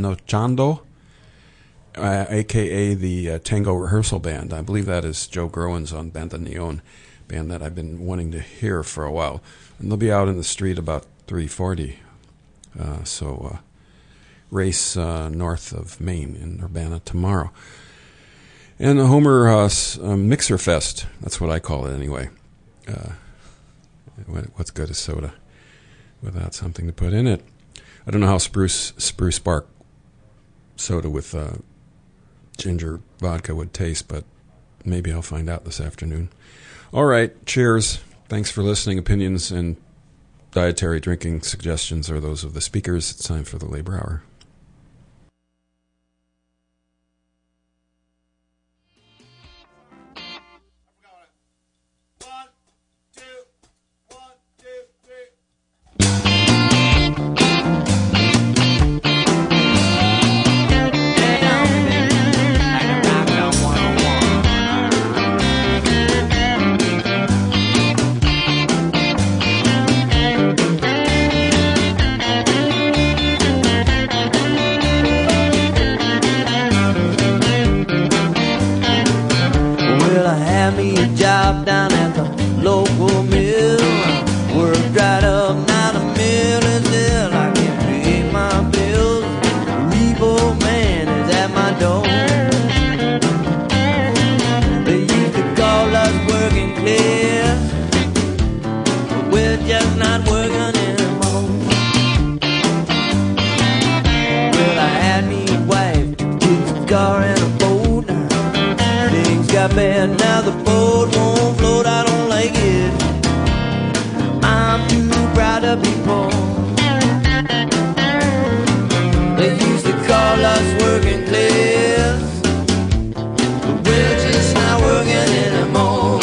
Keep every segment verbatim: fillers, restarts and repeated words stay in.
Nochando, uh, a k a the uh, Tango Rehearsal Band. I believe that is Joe Groen's on Bandoneon, band that I've been wanting to hear for a while. And they'll be out in the street about three forty. Uh, so uh, race uh, north of Maine in Urbana tomorrow. And the Homer uh, uh, Mixer Fest, that's what I call it anyway. Uh, what's good is soda without something to put in it. I don't know how spruce spruce bark soda with uh, ginger vodka would taste, but maybe I'll find out this afternoon. All right, cheers. Thanks for listening. Opinions and dietary drinking suggestions are those of the speakers. It's time for the Labor Hour. Down at the local mill, work right up, now the mill is ill. I can't pay my bills, the repo man is at my door. They used to call us working clear, but we're just not working anymore. Well, I had me a wife, kids, a car and a boat. Things got bad, now the boat won't float, I don't like it. I'm too proud to be poor. They used to call us working class, but we're just not working anymore.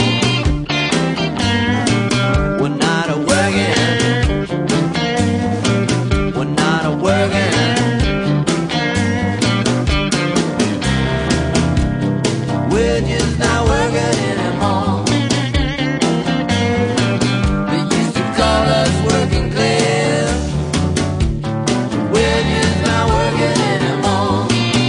We're not a working, we're not a working. We're just not working anymore. They used to call us working class. We're just not working anymore.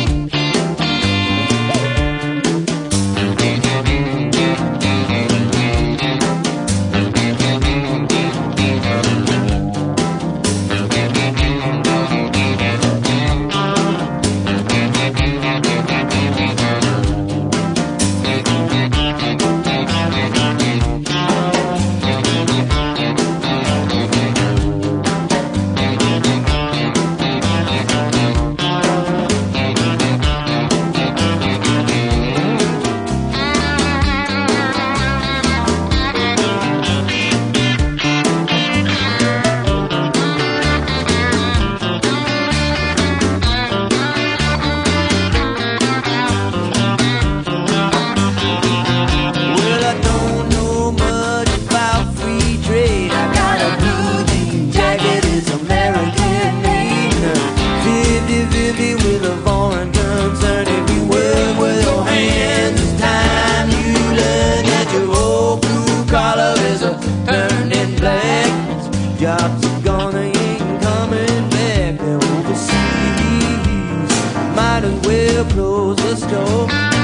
Jobs are gone, they ain't coming back. They're overseas. Might as well close the store.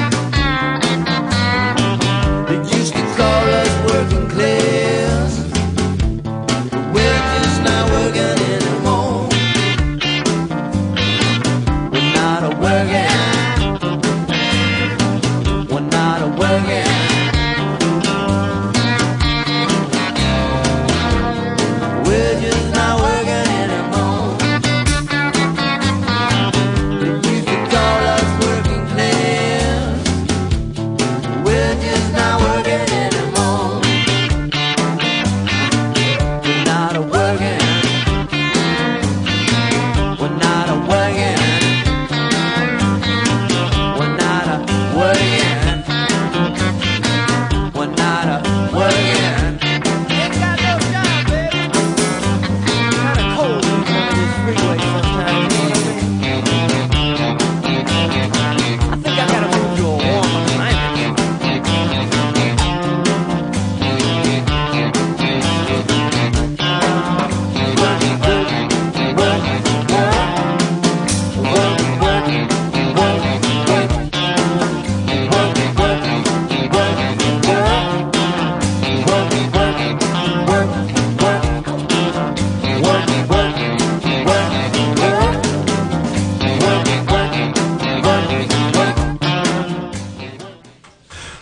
They used to call us working class, but we're just not working anymore. We're not a working, we're not a working. We're just not working anymore. They used to call us working class,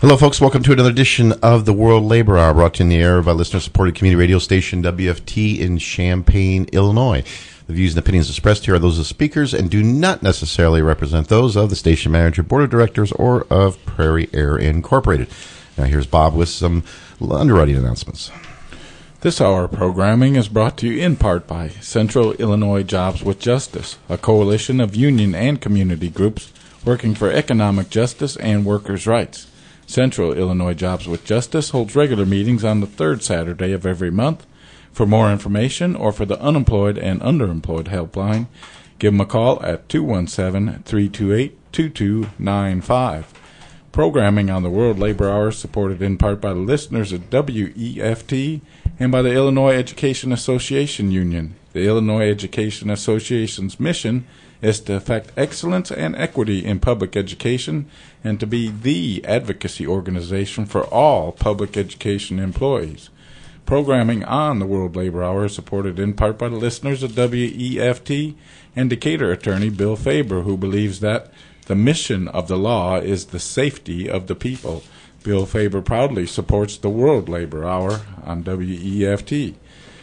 Hello, folks. Welcome to another edition of the World Labor Hour, brought to you in the air by listener-supported community radio station W F T in Champaign, Illinois. The views and opinions expressed here are those of speakers and do not necessarily represent those of the station manager, board of directors, or of Prairie Air Incorporated. Now, here's Bob with some underwriting announcements. This hour of programming is brought to you in part by Central Illinois Jobs with Justice, a coalition of union and community groups working for economic justice and workers' rights. Central Illinois Jobs with Justice holds regular meetings on the third Saturday of every month. For more information or for the unemployed and underemployed helpline, give them a call at two one seven, three two eight, two two nine five. Programming on the World Labor Hour is supported in part by the listeners at W E F T and by the Illinois Education Association Union. The Illinois Education Association's mission is to affect excellence and equity in public education and to be the advocacy organization for all public education employees. Programming on the World Labor Hour is supported in part by the listeners of W E F T and Decatur attorney Bill Faber, who believes that the mission of the law is the safety of the people. Bill Faber proudly supports the World Labor Hour on W E F T.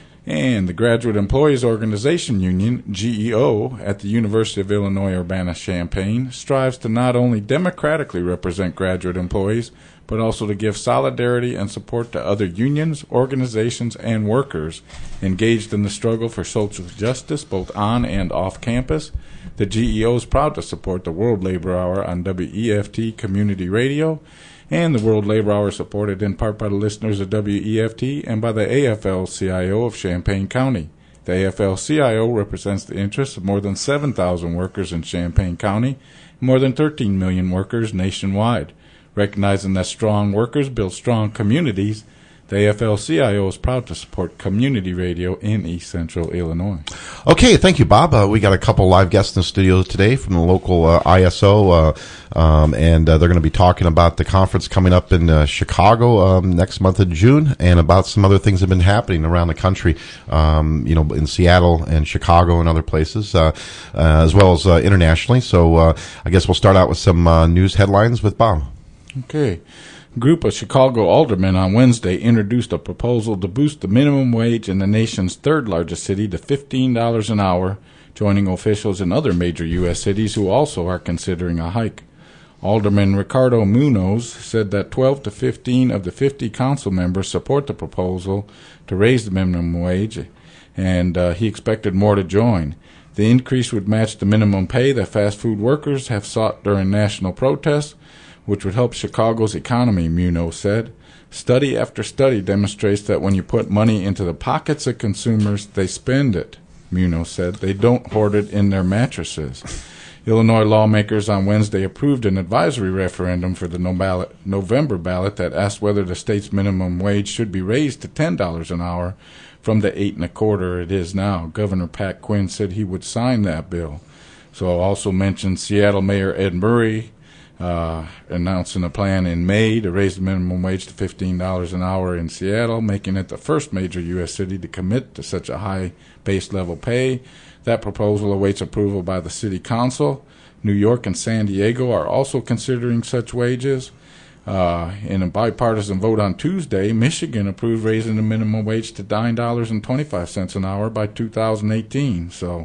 And the Graduate Employees Organization Union, G E O, at the University of Illinois Urbana-Champaign strives to not only democratically represent graduate employees, but also to give solidarity and support to other unions, organizations, and workers engaged in the struggle for social justice both on and off campus. The G E O is proud to support the World Labor Hour on W E F T Community Radio, and the World Labor Hour is supported in part by the listeners of W E F T and by the A F L C I O of Champaign County. The A F L C I O represents the interests of more than seven thousand workers in Champaign County and more than thirteen million workers nationwide. Recognizing that strong workers build strong communities, the A F L C I O is proud to support community radio in East Central Illinois. Okay, thank you, Bob. Uh, we got a couple live guests in the studio today from the local uh, I S O, uh, um, and uh, they're going to be talking about the conference coming up in uh, Chicago um, next month in June, and about some other things that have been happening around the country, um, you know, in Seattle and Chicago and other places, uh, uh, as well as uh, internationally. So uh, I guess we'll start out with some uh, news headlines with Bob. Okay. A group of Chicago aldermen on Wednesday introduced a proposal to boost the minimum wage in the nation's third largest city to fifteen dollars an hour, joining officials in other major U S cities who also are considering a hike. Alderman Ricardo Munoz said that twelve to fifteen of the fifty council members support the proposal to raise the minimum wage, and uh, he expected more to join. The increase would match the minimum pay that fast food workers have sought during national protests, which would help Chicago's economy, Munoz said. Study after study demonstrates that when you put money into the pockets of consumers, they spend it, Munoz said. They don't hoard it in their mattresses. Illinois lawmakers on Wednesday approved an advisory referendum for the no ballot, November ballot that asked whether the state's minimum wage should be raised to ten dollars an hour from the eight and a quarter it is now. Governor Pat Quinn said he would sign that bill. So I'll also mention Seattle Mayor Ed Murray Uh, announcing a plan in May to raise the minimum wage to fifteen dollars an hour in Seattle, making it the first major U S city to commit to such a high base level pay. That proposal awaits approval by the city council. New York and San Diego are also considering such wages. Uh, in a bipartisan vote on Tuesday, Michigan approved raising the minimum wage to nine dollars and twenty-five cents an hour by two thousand eighteen. So,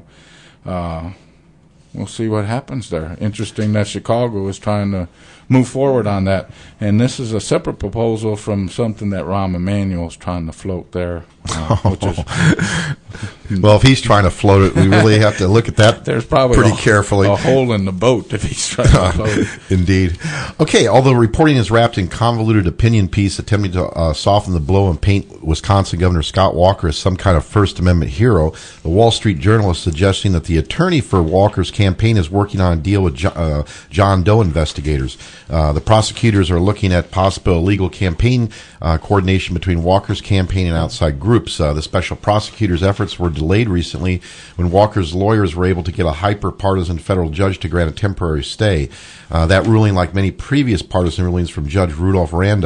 uh, we'll see what happens there. Interesting that Chicago is trying to move forward on that. And this is a separate proposal from something that Rahm Emanuel is trying to float there. Uh, which is, well, if he's trying to float it, we really have to look at that There's probably pretty a, carefully. a hole in the boat if he's trying to float it. Indeed. Okay, although reporting is wrapped in convoluted opinion piece attempting to uh, soften the blow and paint Wisconsin Governor Scott Walker as some kind of First Amendment hero, the Wall Street Journal is suggesting that the attorney for Walker's campaign is working on a deal with John, uh, John Doe investigators. Uh, the prosecutors are looking at possible illegal campaign uh, coordination between Walker's campaign and outside groups. Uh, the special prosecutor's efforts were delayed recently when Walker's lawyers were able to get a hyper-partisan federal judge to grant a temporary stay. Uh, that ruling, like many previous partisan rulings from Judge Rudolph Randa,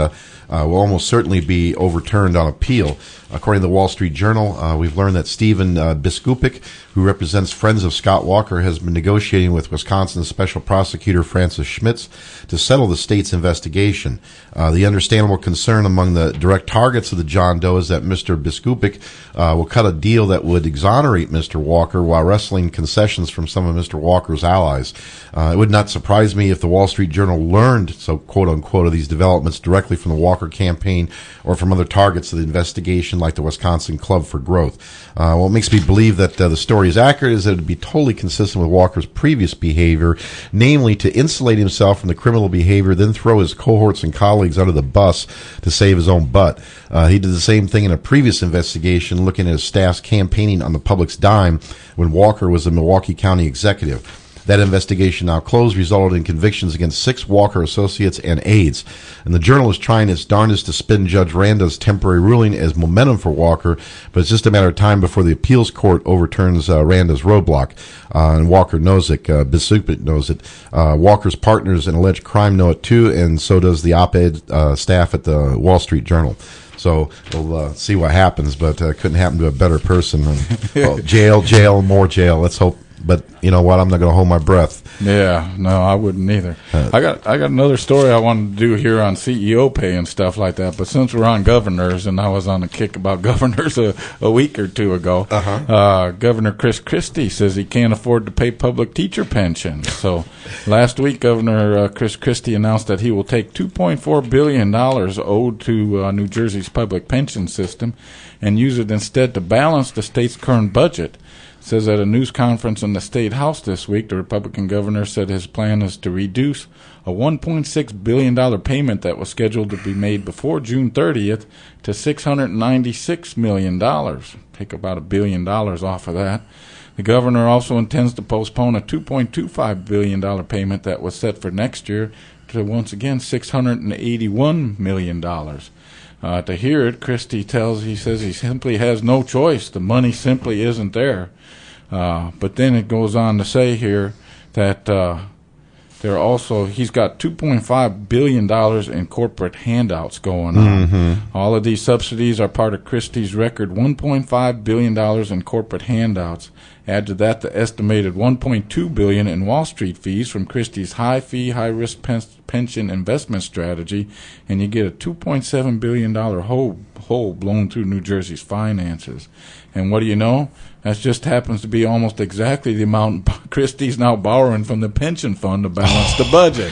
uh, will almost certainly be overturned on appeal. According to the Wall Street Journal, uh, we've learned that Stephen uh, Biskupic, who represents Friends of Scott Walker, has been negotiating with Wisconsin Special Prosecutor Francis Schmitz to settle the state's investigation. Uh, the understandable concern among the direct targets of the John Doe is that Mister Biskupic uh, will cut a deal that would exonerate Mister Walker while wrestling concessions from some of Mister Walker's allies. Uh, it would not surprise me if the Wall Street Journal learned, so quote-unquote, of these developments directly from the Walker campaign or from other targets of the investigation like the Wisconsin Club for Growth. Uh, what makes me believe that uh, the story is accurate is that it would be totally consistent with Walker's previous behavior, namely to insulate himself from the criminal behavior, then throw his cohorts and colleagues under the bus to save his own butt. Uh, he did the same thing in a previous investigation looking at his staff's campaigning on the public's dime when Walker was a Milwaukee County executive. That investigation, now closed, resulted in convictions against six Walker associates and aides. And the Journal is trying its darndest to spin Judge Randa's temporary ruling as momentum for Walker, but it's just a matter of time before the appeals court overturns uh, Randa's roadblock. Uh, and Walker knows it. Uh, Biskupic knows it. Uh, Walker's partners in alleged crime know it too, and so does the op-ed uh, staff at the Wall Street Journal. So we'll uh, see what happens, but uh, couldn't happen to a better person. And, well, jail, jail, more jail. Let's hope. But you know what? I'm not going to hold my breath. Yeah, no, I wouldn't either. Uh, I got I got another story I wanted to do here on C E O pay and stuff like that. But since we're on governors, and I was on a kick about governors a, a week or two ago, uh-huh. uh, Governor Chris Christie says he can't afford to pay public teacher pensions. So last week, Governor uh, Chris Christie announced that he will take two point four billion dollars owed to uh, New Jersey's public pension system and use it instead to balance the state's current budget. Says at a news conference in the State House this week, the Republican governor said his plan is to reduce a one point six billion dollars payment that was scheduled to be made before June thirtieth to six hundred ninety-six million dollars. Take about a billion dollars off of that. The governor also intends to postpone a two point two five billion dollars payment that was set for next year to, once again, six hundred eighty-one million dollars. Uh, to hear it, Christie tells, he says he simply has no choice. The money simply isn't there. Uh, but then it goes on to say here that uh, there also he's got two point five billion dollars in corporate handouts going on. Mm-hmm. All of these subsidies are part of Christie's record one point five billion dollars in corporate handouts. Add to that the estimated one point two billion dollars in Wall Street fees from Christie's high-fee, high-risk pen- pension investment strategy, and you get a two point seven billion dollars hole, hole blown through New Jersey's finances. And what do you know? That just happens to be almost exactly the amount Christie's now borrowing from the pension fund to balance the budget.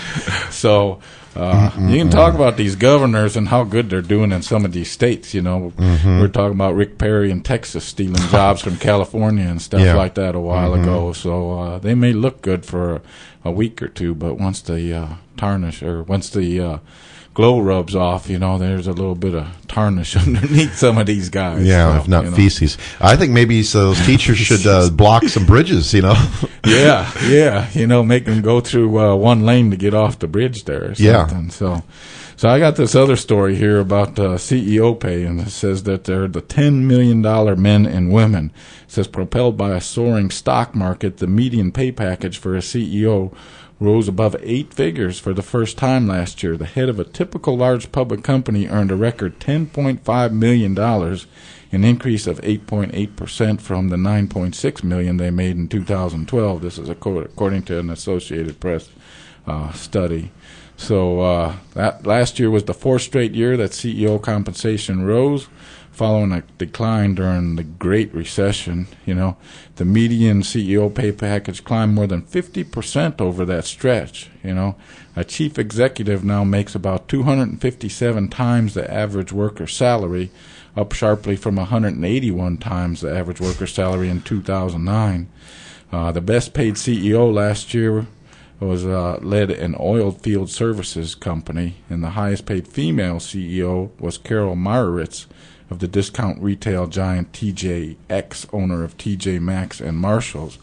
So uh, you can talk about these governors and how good they're doing in some of these states. You know, mm-hmm. we're talking about Rick Perry in Texas stealing jobs from California and stuff yeah. like that a while mm-hmm. ago. So uh, they may look good for a, a week or two, but once the uh, tarnish or once the uh, glow rubs off, you know, there's a little bit of tarnish underneath some of these guys. Yeah, so, if not you know. feces. I think maybe so those teachers should uh, block some bridges, you know. yeah, yeah, you know, make them go through uh, one lane to get off the bridge there or something. Yeah. So, so I got this other story here about uh, C E O pay, and it says that they're the ten million dollars men and women. It says propelled by a soaring stock market, the median pay package for a C E O rose above eight figures for the first time last year. The head of a typical large public company earned a record ten point five million dollars, an increase of eight point eight percent from the nine point six million dollars they made in two thousand twelve. This is according to an Associated Press uh, study. So uh, that last year was the fourth straight year that C E O compensation rose, following a decline during the Great Recession. You know, the median C E O pay package climbed more than fifty percent over that stretch. You know, a chief executive now makes about two hundred fifty-seven times the average worker's salary, up sharply from one hundred eighty-one times the average worker's salary in two thousand nine. Uh, the best paid C E O last year was uh, led an oil field services company, and the highest paid female C E O was Carol Meyerowitz of the discount retail giant T J X, owner of T J Maxx and Marshalls.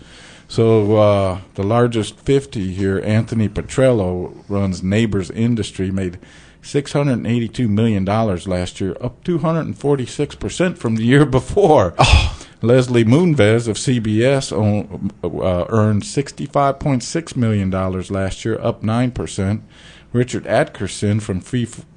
So uh, the largest fifty here, Anthony Petrello, runs Neighbors Industry, made six hundred eighty-two million dollars last year, up two hundred forty-six percent from the year before. Oh. Leslie Moonves of C B S own, uh, earned sixty-five point six million dollars last year, up nine percent. Richard Atkerson from Free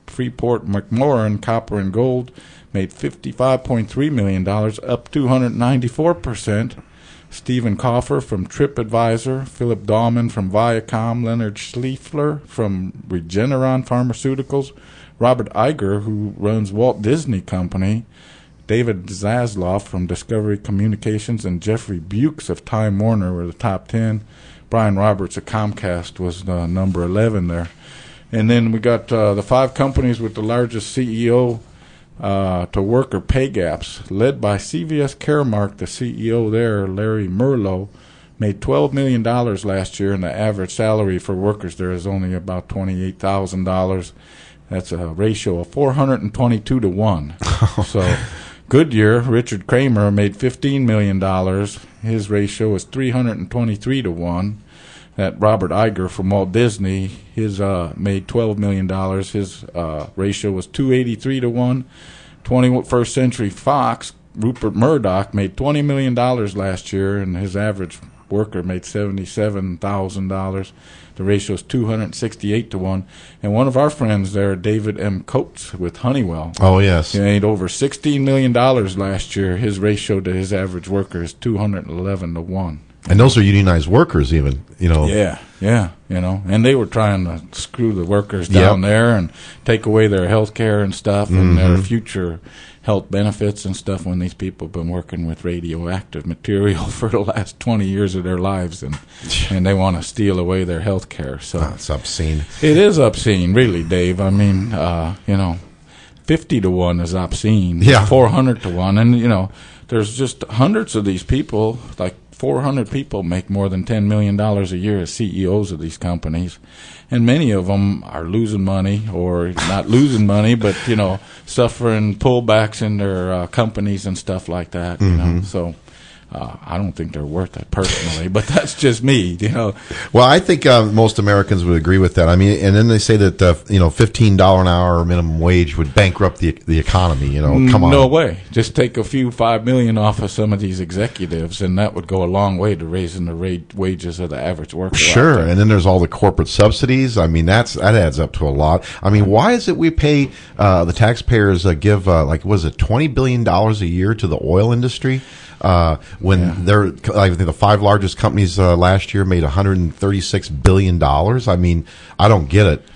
Freeport McMoran Copper and Gold made fifty-five point three million dollars, up two hundred ninety-four percent. Stephen Coffer from TripAdvisor, Philip Dahlman from Viacom, Leonard Schlieffler from Regeneron Pharmaceuticals, Robert Iger, who runs Walt Disney Company, David Zasloff from Discovery Communications, and Jeffrey Bukes of Time Warner were the top ten. Brian Roberts of Comcast was uh, number eleven there. And then we got uh, the five companies with the largest C E O uh, to worker pay gaps, led by C V S Caremark. The C E O there, Larry Merlo, made twelve million dollars last year, and the average salary for workers there is only about twenty-eight thousand dollars. That's a ratio of four hundred twenty-two to one. So Goodyear, Richard Kramer, made fifteen million dollars. His ratio is three hundred twenty-three to one. That Robert Iger from Walt Disney, his uh, made twelve million dollars. His uh, ratio was two hundred eighty-three to one. twenty-first Century Fox, Rupert Murdoch, made twenty million dollars last year, and his average worker made seventy-seven thousand dollars. The ratio is two hundred sixty-eight to one. And one of our friends there, David M. Coates with Honeywell, Oh, yes. he made over sixteen million dollars last year. His ratio to his average worker is two hundred eleven to one. And those are unionized workers even, you know. Yeah, yeah, you know, and they were trying to screw the workers down Yep. there and take away their health care and stuff Mm-hmm. and their future health benefits and stuff when these people have been working with radioactive material for the last twenty years of their lives, and and they want to steal away their health care. So That's obscene. it is obscene, really, Dave. I mean, uh, you know, fifty to one is obscene. Yeah. four hundred to one. And, you know, there's just hundreds of these people, like four hundred people make more than ten million dollars a year as C E Os of these companies. And many of them are losing money, or not losing money, but, you know, suffering pullbacks in their uh, companies and stuff like that, you know. So uh, I don't think they're worth it personally, but that's just me, you know. Well, I think uh, most Americans would agree with that. I mean, and then they say that uh, you know, fifteen dollars an hour minimum wage would bankrupt the the economy. You know, come on. No way. Just take a few five million off of some of these executives, and that would go a long way to raising the rate, wages of the average worker. out Sure, there. and then there's all the corporate subsidies. I mean, that's that adds up to a lot. I mean, why is it we pay uh, the taxpayers uh, give uh, like was it twenty billion dollars a year to the oil industry? Uh, when Yeah. they're, I think the five largest companies uh, last year made one hundred thirty-six billion dollars. I mean, I don't get it.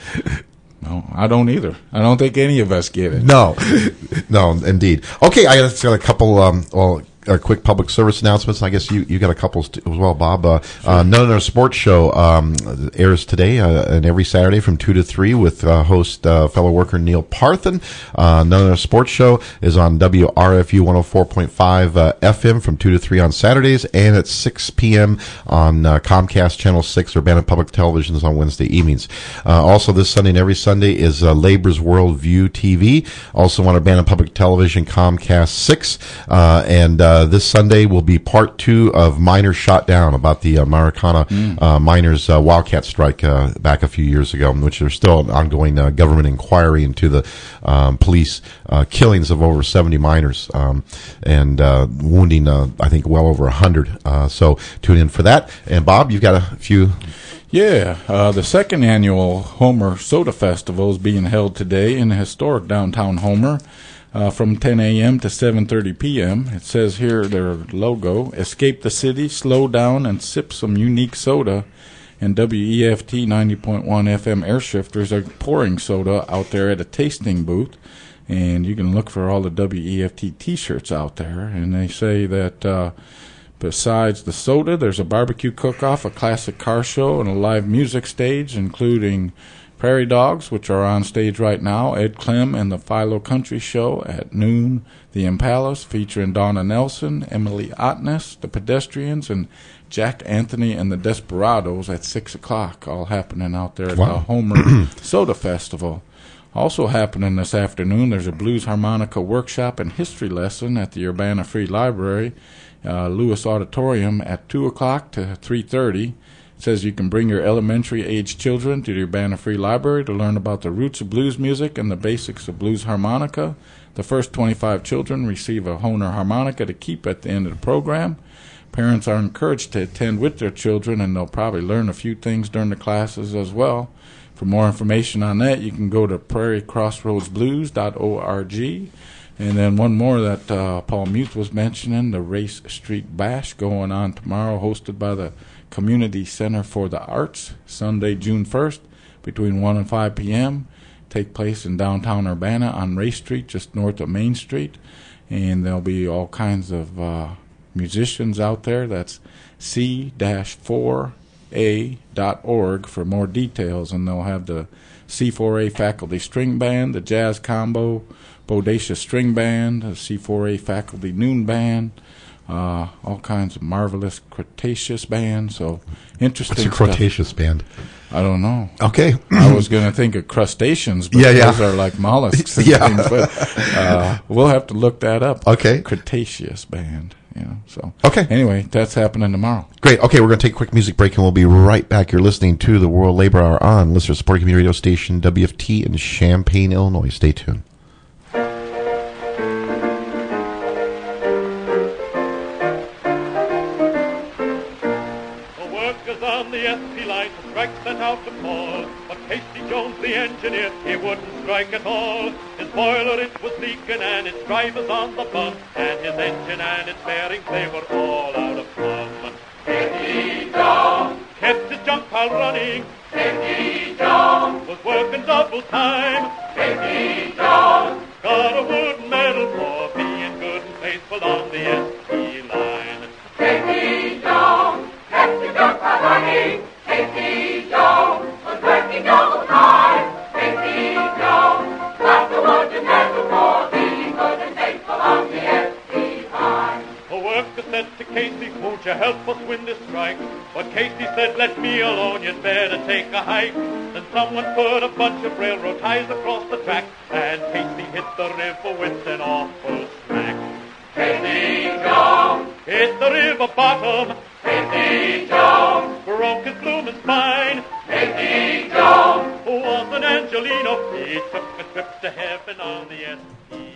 No, I don't either. I don't think any of us get it. No, no, indeed. Okay, I just got a couple, um, well, uh, quick public service announcements. I guess you, you got a couple st- as well, Bob. Uh, sure. uh, None of Our Sports Show um, airs today uh, and every Saturday from two to three with uh, host uh, fellow worker Neil Parthen. Uh, None of Our Sports Show is on W R F U one oh four point five uh, F M from two to three on Saturdays, and at six p.m. on uh, Comcast Channel six, Urbana Public Televisions on Wednesday evenings. Uh, also this Sunday and every Sunday is uh, Labor's World View T V, also on Urbana Public Television, Comcast six, uh, and uh, Uh, this Sunday will be part two of Miners Shot Down, about the uh, Maracana mm. uh, miners uh, wildcat strike uh, back a few years ago, in which there's still an ongoing uh, government inquiry into the um, police uh, killings of over seventy miners um, and uh, wounding, uh, I think, well over one hundred. Uh, so tune in for that. And Bob, you've got a few... Yeah, uh, the second annual Homer Soda Festival is being held today in the historic downtown Homer. Uh, from ten a.m. to seven thirty p.m. It says here their logo: escape the city, slow down, and sip some unique soda. And W E F T ninety point one F M air shifters are pouring soda out there at a tasting booth. And you can look for all the W E F T T-shirts out there. And they say that uh, besides the soda, there's a barbecue cook-off, a classic car show, and a live music stage, including Prairie Dogs, which are on stage right now, Ed Clem and the Philo Country Show at noon, the Impalas featuring Donna Nelson, Emily Otness, the Pedestrians, and Jack Anthony and the Desperados at six o'clock, all happening out there at wow. the Homer Soda Festival. Also happening this afternoon, there's a blues harmonica workshop and history lesson at the Urbana Free Library, uh, Lewis Auditorium at two o'clock to three thirty. Says you can bring your elementary-age children to the Urbana Free Library to learn about the roots of blues music and the basics of blues harmonica. The first twenty-five children receive a Honer harmonica to keep at the end of the program. Parents are encouraged to attend with their children, and they'll probably learn a few things during the classes as well. For more information on that, you can go to prairie crossroads blues dot org. And then one more that uh, Paul Muth was mentioning, the Race Street Bash going on tomorrow, hosted by the Community Center for the Arts, Sunday, June first, between one and five p.m. Take place in downtown Urbana on Race Street, just north of Main Street. And there'll be all kinds of uh, musicians out there. That's c four a dot org for more details. And they'll have the C four A Faculty String Band, the Jazz Combo, Bodacious String Band, the C four A Faculty Noon Band, uh, all kinds of marvelous Cretaceous bands. So interesting. What's a Cretaceous stuff. band? I don't know. Okay. I was going to think of crustaceans, but yeah, yeah. those are like mollusks and yeah. things. But uh, we'll have to look that up. Okay. Cretaceous band. You know, so okay. Anyway, that's happening tomorrow. Great. Okay, we're going to take a quick music break, and we'll be right back. You're listening to the World Labor Hour on listener supported community radio station W F T in Champaign, Illinois. Stay tuned. The S P line to strike set out to fall, but Casey Jones, the engineer, he wouldn't strike at all. His boiler, it was leaking, and its drivers on the bum, and his engine and its bearings, they were all out of plumb. Casey Jones kept his junk pile running. Casey Jones was working double time. Casey Jones got a wooden medal for being good and faithful on the S P line. Casey Jones kept the junk pile running. Casey Jones was working double time. Casey Jones got the wooden medal for being good and faithful on the S P line. A worker said to Casey, won't you help us win this strike? But Casey said, let me alone, you'd better take a hike. Then someone put a bunch of railroad ties across the track, and Casey hit the river with an awful smack. Casey Jones hit the river bottom. Casey Jones broke his blooming spine. Casey Jones was an Angelino. He took a trip to heaven on the S P line.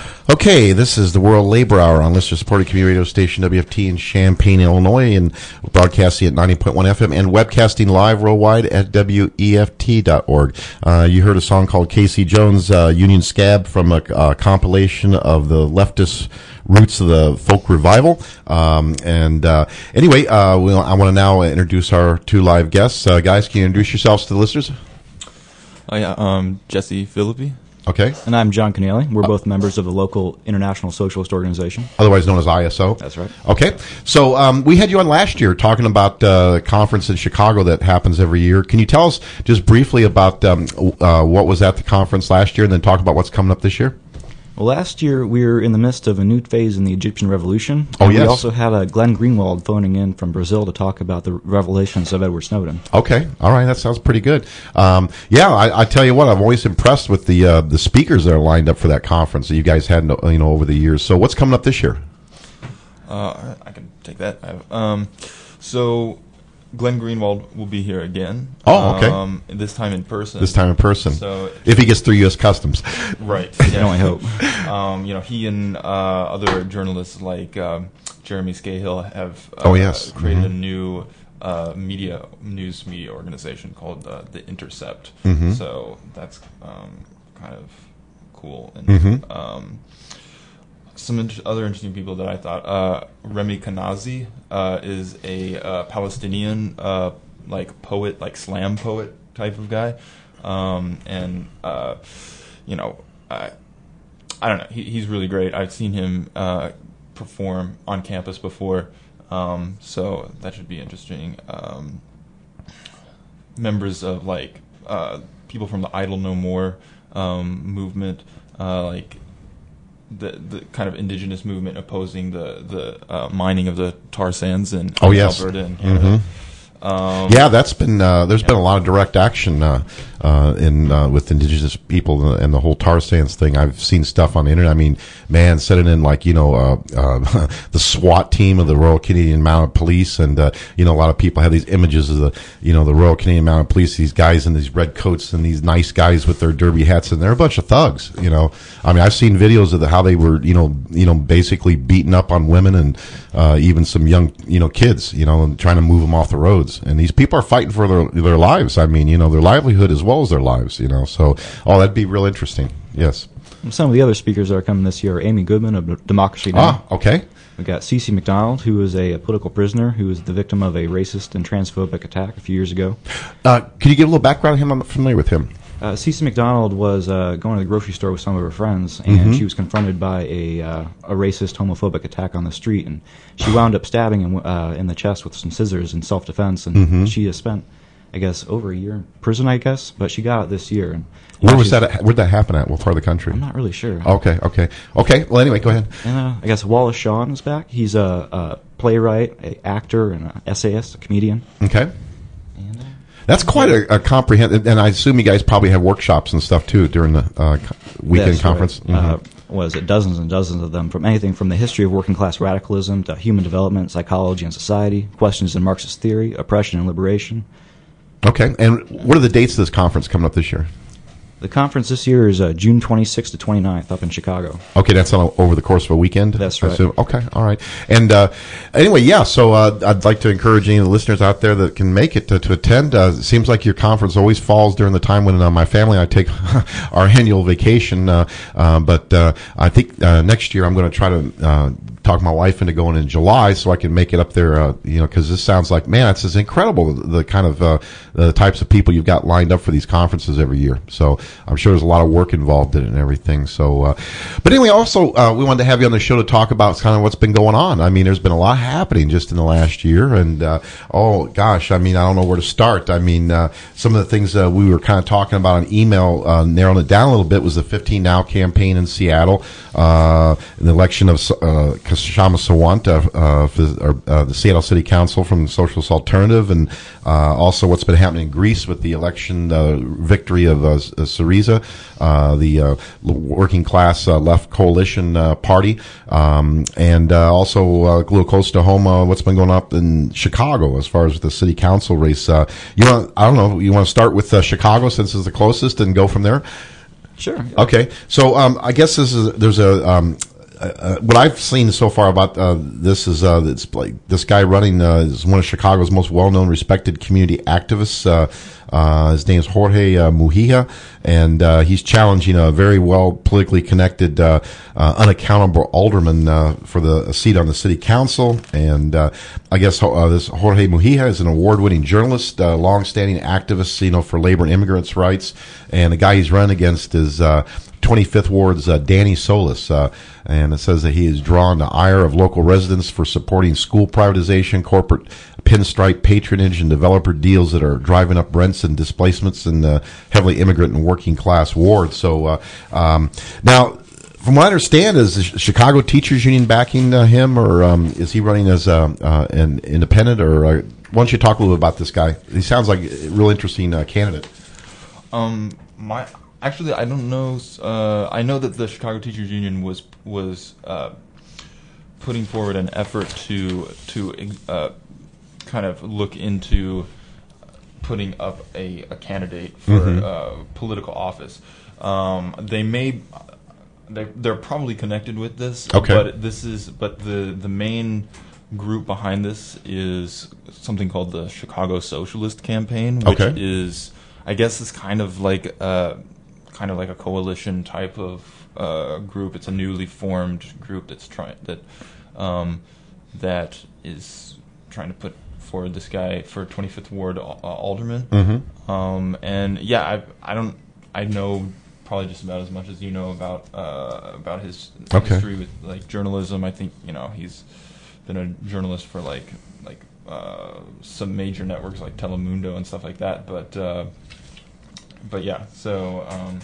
Okay, this is the World Labor Hour on listener supported community radio station W F T in Champaign, Illinois, and broadcasting at ninety point one F M and webcasting live worldwide at W E F T dot org. Uh, you heard a song called Casey Jones, uh, Union Scab, from a, a compilation of the leftist roots of the folk revival. Um, and uh, anyway, uh, we'll, I want to now introduce our two live guests. Uh, guys, can you introduce yourselves to the listeners? Oh, yeah, um, Jesse Philippi. Okay. And I'm John Keneally. We're both members of the local International Socialist Organization. Otherwise known as I S O. That's right. Okay. So um, we had you on last year talking about uh, a conference in Chicago that happens every year. Can you tell us just briefly about um, uh, what was at the conference last year and then talk about what's coming up this year? Well, last year we were in the midst of a new phase in the Egyptian Revolution. Oh, and yes. We also had uh, Glenn Greenwald phoning in from Brazil to talk about the revelations of Edward Snowden. Okay. All right. That sounds pretty good. Um, yeah, I, I tell you what, I'm always impressed with the uh, the speakers that are lined up for that conference that you guys had, you know, over the years. So what's coming up this year? Uh, I can take that. Um, so Glenn Greenwald will be here again. Oh, okay. Um, this time in person. This time in person. So if he gets through U S Customs. Right. I can only hope. Um, you know, he and uh, other journalists like um, Jeremy Scahill have uh, Oh, yes. created Mm-hmm. a new uh, media news media organization called uh, The Intercept. Mhm. So that's um, kind of cool. And Mhm. um, some inter- other interesting people that I thought, uh, Remy Kanazi uh, is a uh, Palestinian uh, like poet, like slam poet type of guy, um, and uh, you know, I, I don't know, he, he's really great. I've seen him uh, perform on campus before, um, so that should be interesting. Um, members of like uh, people from the Idle No More um, movement, uh, like. The the kind of indigenous movement opposing the the uh, mining of the tar sands in Oh, yes. Alberta and Canada. Mhm. Um, Yeah, that's been uh, there's yeah. been a lot of direct action uh, uh, in uh, with indigenous people and the whole tar sands thing. I've seen stuff on the internet. I mean, man, setting in like you know uh, uh, the SWAT team of the Royal Canadian Mounted Police, and uh, you know a lot of people have these images of the you know the Royal Canadian Mounted Police, these guys in these red coats and these nice guys with their derby hats, and they're a bunch of thugs. You know, I mean, I've seen videos of the, how they were you know you know basically beating up on women and uh, even some young you know kids, you know, and trying to move them off the roads. And these people are fighting for their their lives. I mean, you know, their livelihood as well. well as their lives. You know, so oh, that'd be real interesting. Yes. Some of the other speakers that are coming this year are Amy Goodman of Democracy Now! Ah, okay. We've got Cece McDonald, who is a, a political prisoner who was the victim of a racist and transphobic attack a few years ago. Uh, can you give a little background on him? I'm not familiar with him. Uh, Cece McDonald was uh, going to the grocery store with some of her friends, and Mm-hmm. she was confronted by a uh, a racist, homophobic attack on the street, and she wound up stabbing him uh, in the chest with some scissors in self-defense, and Mm-hmm. she has spent, I guess, over a year in prison, I guess, but she got out this year. And Where was she's- that? At, where'd that happen at? What part of the country? I'm not really sure. Okay, okay, okay. Well, anyway, go ahead. And uh, I guess Wallace Shawn is back. He's a, a playwright, a actor, and an essayist, a comedian. Okay. And, uh, That's quite a, a comprehensive, and I assume you guys probably have workshops and stuff too during the uh, co- weekend That's conference. right. Uh, Mhm. was it dozens and dozens of them, from anything from the history of working class radicalism to human development, psychology and society, questions in Marxist theory, oppression and liberation. Okay, and what are the dates of this conference coming up this year? The conference this year is uh, June twenty-sixth to twenty-ninth up in Chicago. Okay, that's on a, over the course of a weekend. That's I right. assume? Okay, all right. And uh, anyway, yeah. So uh, I'd like to encourage any of the listeners out there that can make it to, to attend. Uh, it seems like your conference always falls during the time when uh, my family and I take our annual vacation. Uh, uh, but uh, I think uh, next year I'm going to try to uh, talk my wife into going in July so I can make it up there. Uh, you know, because this sounds like, man, it's, it's incredible the, the kind of uh, the types of people you've got lined up for these conferences every year. So I'm sure there's a lot of work involved in it and everything. So, uh, but anyway, also uh, we wanted to have you on the show to talk about kind of what's been going on. I mean, there's been a lot happening just in the last year, and uh, oh gosh, I mean, I don't know where to start. I mean, uh, some of the things uh, we were kind of talking about on email, uh, narrowing it down a little bit, was the fifteen Now campaign in Seattle, uh, the election of uh, Kshama Sawant, uh, uh, for, or, uh, the Seattle City Council from the Socialist Alternative, and uh, also what's been happening in Greece with the election uh, victory of uh, Syriza. Uh, the uh, working class uh, left coalition uh, party, um, and uh, also uh, a little close to home, uh, what's been going up in Chicago as far as the city council race. Uh, you want, I don't know, you want to start with uh, Chicago since it's the closest and go from there? Sure. Okay, so um, I guess this is there's a. Um, Uh, what I've seen so far about uh, this is uh, it's like this guy running uh, is one of Chicago's most well-known, respected community activists. Uh, uh, his name is Jorge uh, Mujia, and uh, he's challenging a very well politically connected, uh, uh, unaccountable alderman uh, for the seat on the city council. And uh, I guess uh, this Jorge Mujia is an award-winning journalist, uh, long-standing activist, you know, for labor and immigrants' rights. And the guy he's run against is Uh, twenty-fifth Ward's uh, Danny Solis, uh, and it says that he is drawn the ire of local residents for supporting school privatization, corporate pinstripe patronage, and developer deals that are driving up rents and displacements in the heavily immigrant and working class wards. So uh, um, now, from what I understand, is the Chicago Teachers Union backing uh, him, or um, is he running as uh, uh, an independent? Or uh, why don't you talk a little bit about this guy? He sounds like a real interesting uh, candidate. Um, my actually, I don't know. Uh, I know that the Chicago Teachers Union was was uh, putting forward an effort to to uh, kind of look into putting up a, a candidate for Mm-hmm. uh, political office. Um, they may. They, they're probably connected with this. Okay. But this is. But the the main group behind this is something called the Chicago Socialist Campaign, which Okay. is, I guess, is kind of like a, kind of like a coalition type of uh, group. It's a newly formed group that's trying that um, that is trying to put forward this guy for twenty-fifth Ward uh, alderman. Mm-hmm. Um, and yeah, I I don't I know probably just about as much as you know about uh, about his Okay. history with like journalism. I think you know he's been a journalist for like like uh, some major networks like Telemundo and stuff like that. But uh, but yeah, so um,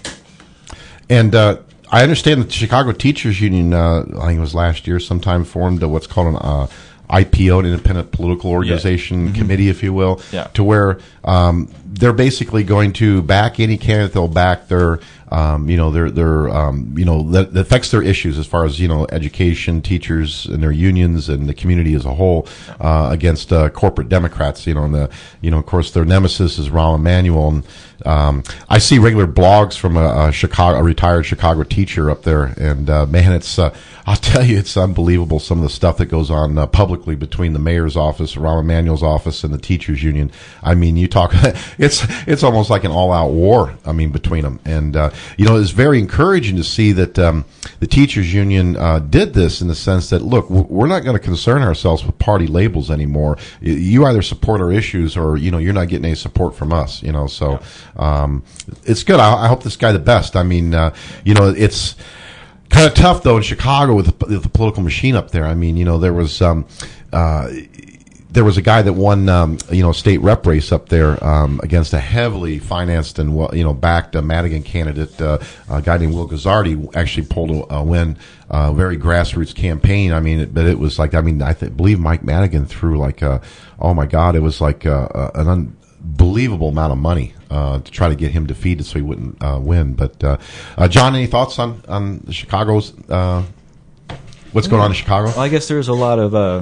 And uh, I understand that the Chicago Teachers Union, uh, I think it was last year, sometime formed a, what's called an uh, I P O, an independent political organization committee, if you will, Yeah. to where um, they're basically going to back any candidate they'll back. They're um, you know, their their um, you know that, that affects their issues as far as you know education, teachers, and their unions and the community as a whole uh, against uh, corporate Democrats. You know, and the you know of course their nemesis is Rahm Emanuel. And um, I see regular blogs from a, a Chicago, a retired Chicago teacher up there, and uh, man, it's uh, I'll tell you, it's unbelievable some of the stuff that goes on uh, publicly between the mayor's office, Rahm Emanuel's office, and the teachers union. I mean, you talk, it's it's almost like an all-out war. I mean, between them, and uh, you know, it's very encouraging to see that um, the teachers union uh, did this in the sense that look, we're not going to concern ourselves with party labels anymore. You either support our issues, or you know, you're not getting any support from us. You know, so um, it's good. I, I hope this guy the best. I mean, uh, you know, it's kind of tough though in Chicago with the, with the political machine up there. I mean, you know, there was um, uh, there was a guy that won um, you know state rep race up there um, against a heavily financed and well, you know backed uh, Madigan candidate, uh, a guy named Will Gazzardi, actually pulled a, a win. Uh, very grassroots campaign. I mean, it, but it was like I mean, I th- believe Mike Madigan threw like a, oh my God, it was like a, a, an unbelievable amount of money uh, to try to get him defeated so he wouldn't uh, win. But uh, uh, John, any thoughts on on the Chicago's uh, what's going on in Chicago? Well, I guess there's a lot of uh,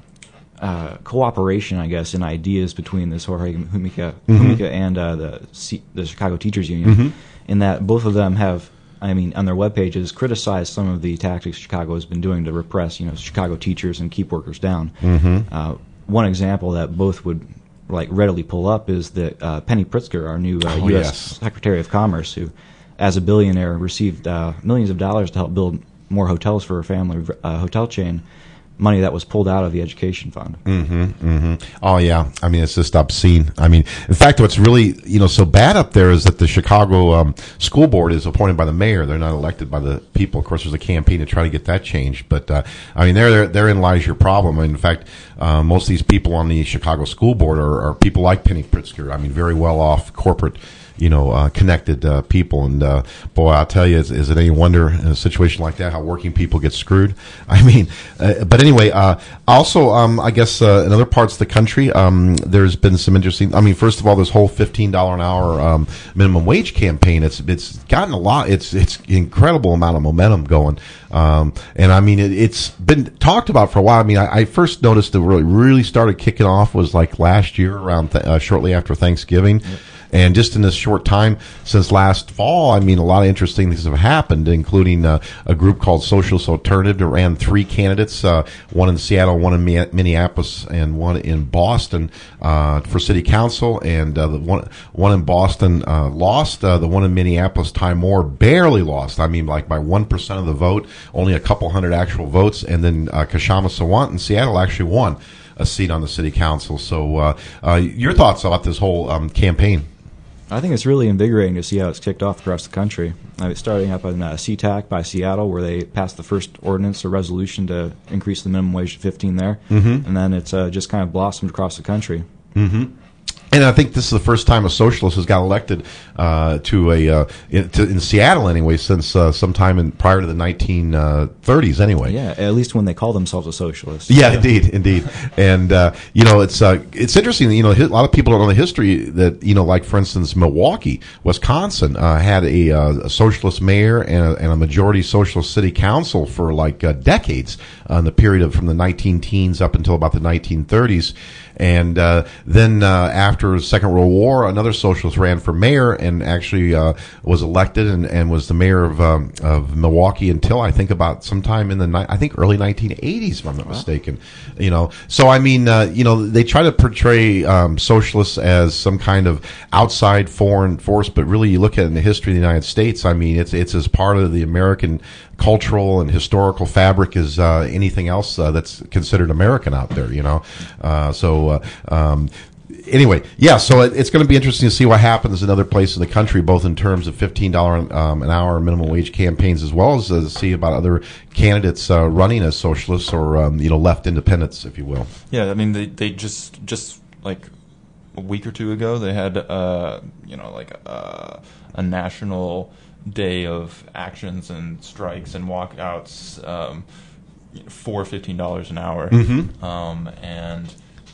uh, cooperation, I guess, in ideas between this Jorge Humica, Mm-hmm. Humica and uh, the C- the Chicago Teachers Union, Mm-hmm. in that both of them have, I mean, on their web pages, criticized some of the tactics Chicago has been doing to repress, you know, Chicago teachers and keep workers down. Mm-hmm. Uh, one example that both would like readily pull up is that uh, Penny Pritzker, our new uh, Oh, U S yes. Secretary of Commerce, who, as a billionaire, received uh, millions of dollars to help build more hotels for her family uh, hotel chain, money that was pulled out of the education fund. Mm-hmm, mm-hmm. Oh yeah, I mean it's just obscene. I mean, in fact, what's really you know so bad up there is that the Chicago um, school board is appointed by the mayor. They're not elected by the people. Of course, there's a campaign to try to get that changed. But uh, I mean, there, there, therein lies your problem. I mean, in fact, uh, most of these people on the Chicago school board are, are people like Penny Pritzker. I mean, very well off corporate. You know, uh, connected uh, people, and uh, boy, I'll tell you, is, is it any wonder in a situation like that how working people get screwed? I mean, uh, but anyway, uh, also, um, I guess uh, in other parts of the country, um, there's been some interesting. I mean, first of all, this whole fifteen dollar an hour um, minimum wage campaign, it's it's gotten a lot. It's it's incredible amount of momentum going, um, and I mean, it, it's been talked about for a while. I mean, I, I first noticed it really really started kicking off was like last year around th- uh, shortly after Thanksgiving. Yep. And just in this short time since last fall, I mean, a lot of interesting things have happened, including uh, a group called Socialist Alternative that ran three candidates, uh, one in Seattle, one in Minneapolis, and one in Boston uh, for city council. And uh, the one one in Boston uh, lost. Uh, the one in Minneapolis, Ty Moore, barely lost. I mean, like by one percent of the vote, only a couple hundred actual votes. And then uh, Kshama Sawant in Seattle actually won a seat on the city council. So uh, uh, your thoughts about this whole um, campaign? I think it's really invigorating to see how it's kicked off across the country. I mean, starting up in uh, SeaTac by Seattle, where they passed the first ordinance or resolution to increase the minimum wage to fifteen there, mm-hmm. and then it's uh, just kind of blossomed across the country. Mm-hmm. And I think this is the first time a socialist has got elected uh, to a uh, in, to, in Seattle anyway, since uh, sometime in prior to the nineteen thirties anyway. Yeah, at least when they call themselves a socialist. Yeah, yeah. indeed, indeed. And uh, you know, it's uh, it's interesting. You know, a lot of people don't know the history that you know, like for instance, Milwaukee, Wisconsin, uh, had a, uh, a socialist mayor and a, and a majority socialist city council for like uh, decades uh, in the period of from the nineteen teens up until about the nineteen thirties. And uh, then uh, after the Second World War, another socialist ran for mayor and actually uh, was elected and, and was the mayor of um, of Milwaukee until I think about sometime in the ni- I think early nineteen eighties, if I'm not wow. mistaken. You know, so I mean, uh, you know, they try to portray um, socialists as some kind of outside foreign force, but really, you look at it in the history of the United States. I mean, it's it's as part of the American cultural and historical fabric as uh, anything else uh, that's considered American out there, you know. Uh, so, uh, um, anyway, yeah. So it, it's going to be interesting to see what happens in other places in the country, both in terms of fifteen dollars um, an hour minimum wage campaigns, as well as uh, see about other candidates uh, running as socialists or um, you know left independents, if you will. Yeah, I mean they they just just like a week or two ago they had uh, you know like uh, a national day of actions and strikes and walkouts um, for fifteen dollars an hour. Mm-hmm. Um, and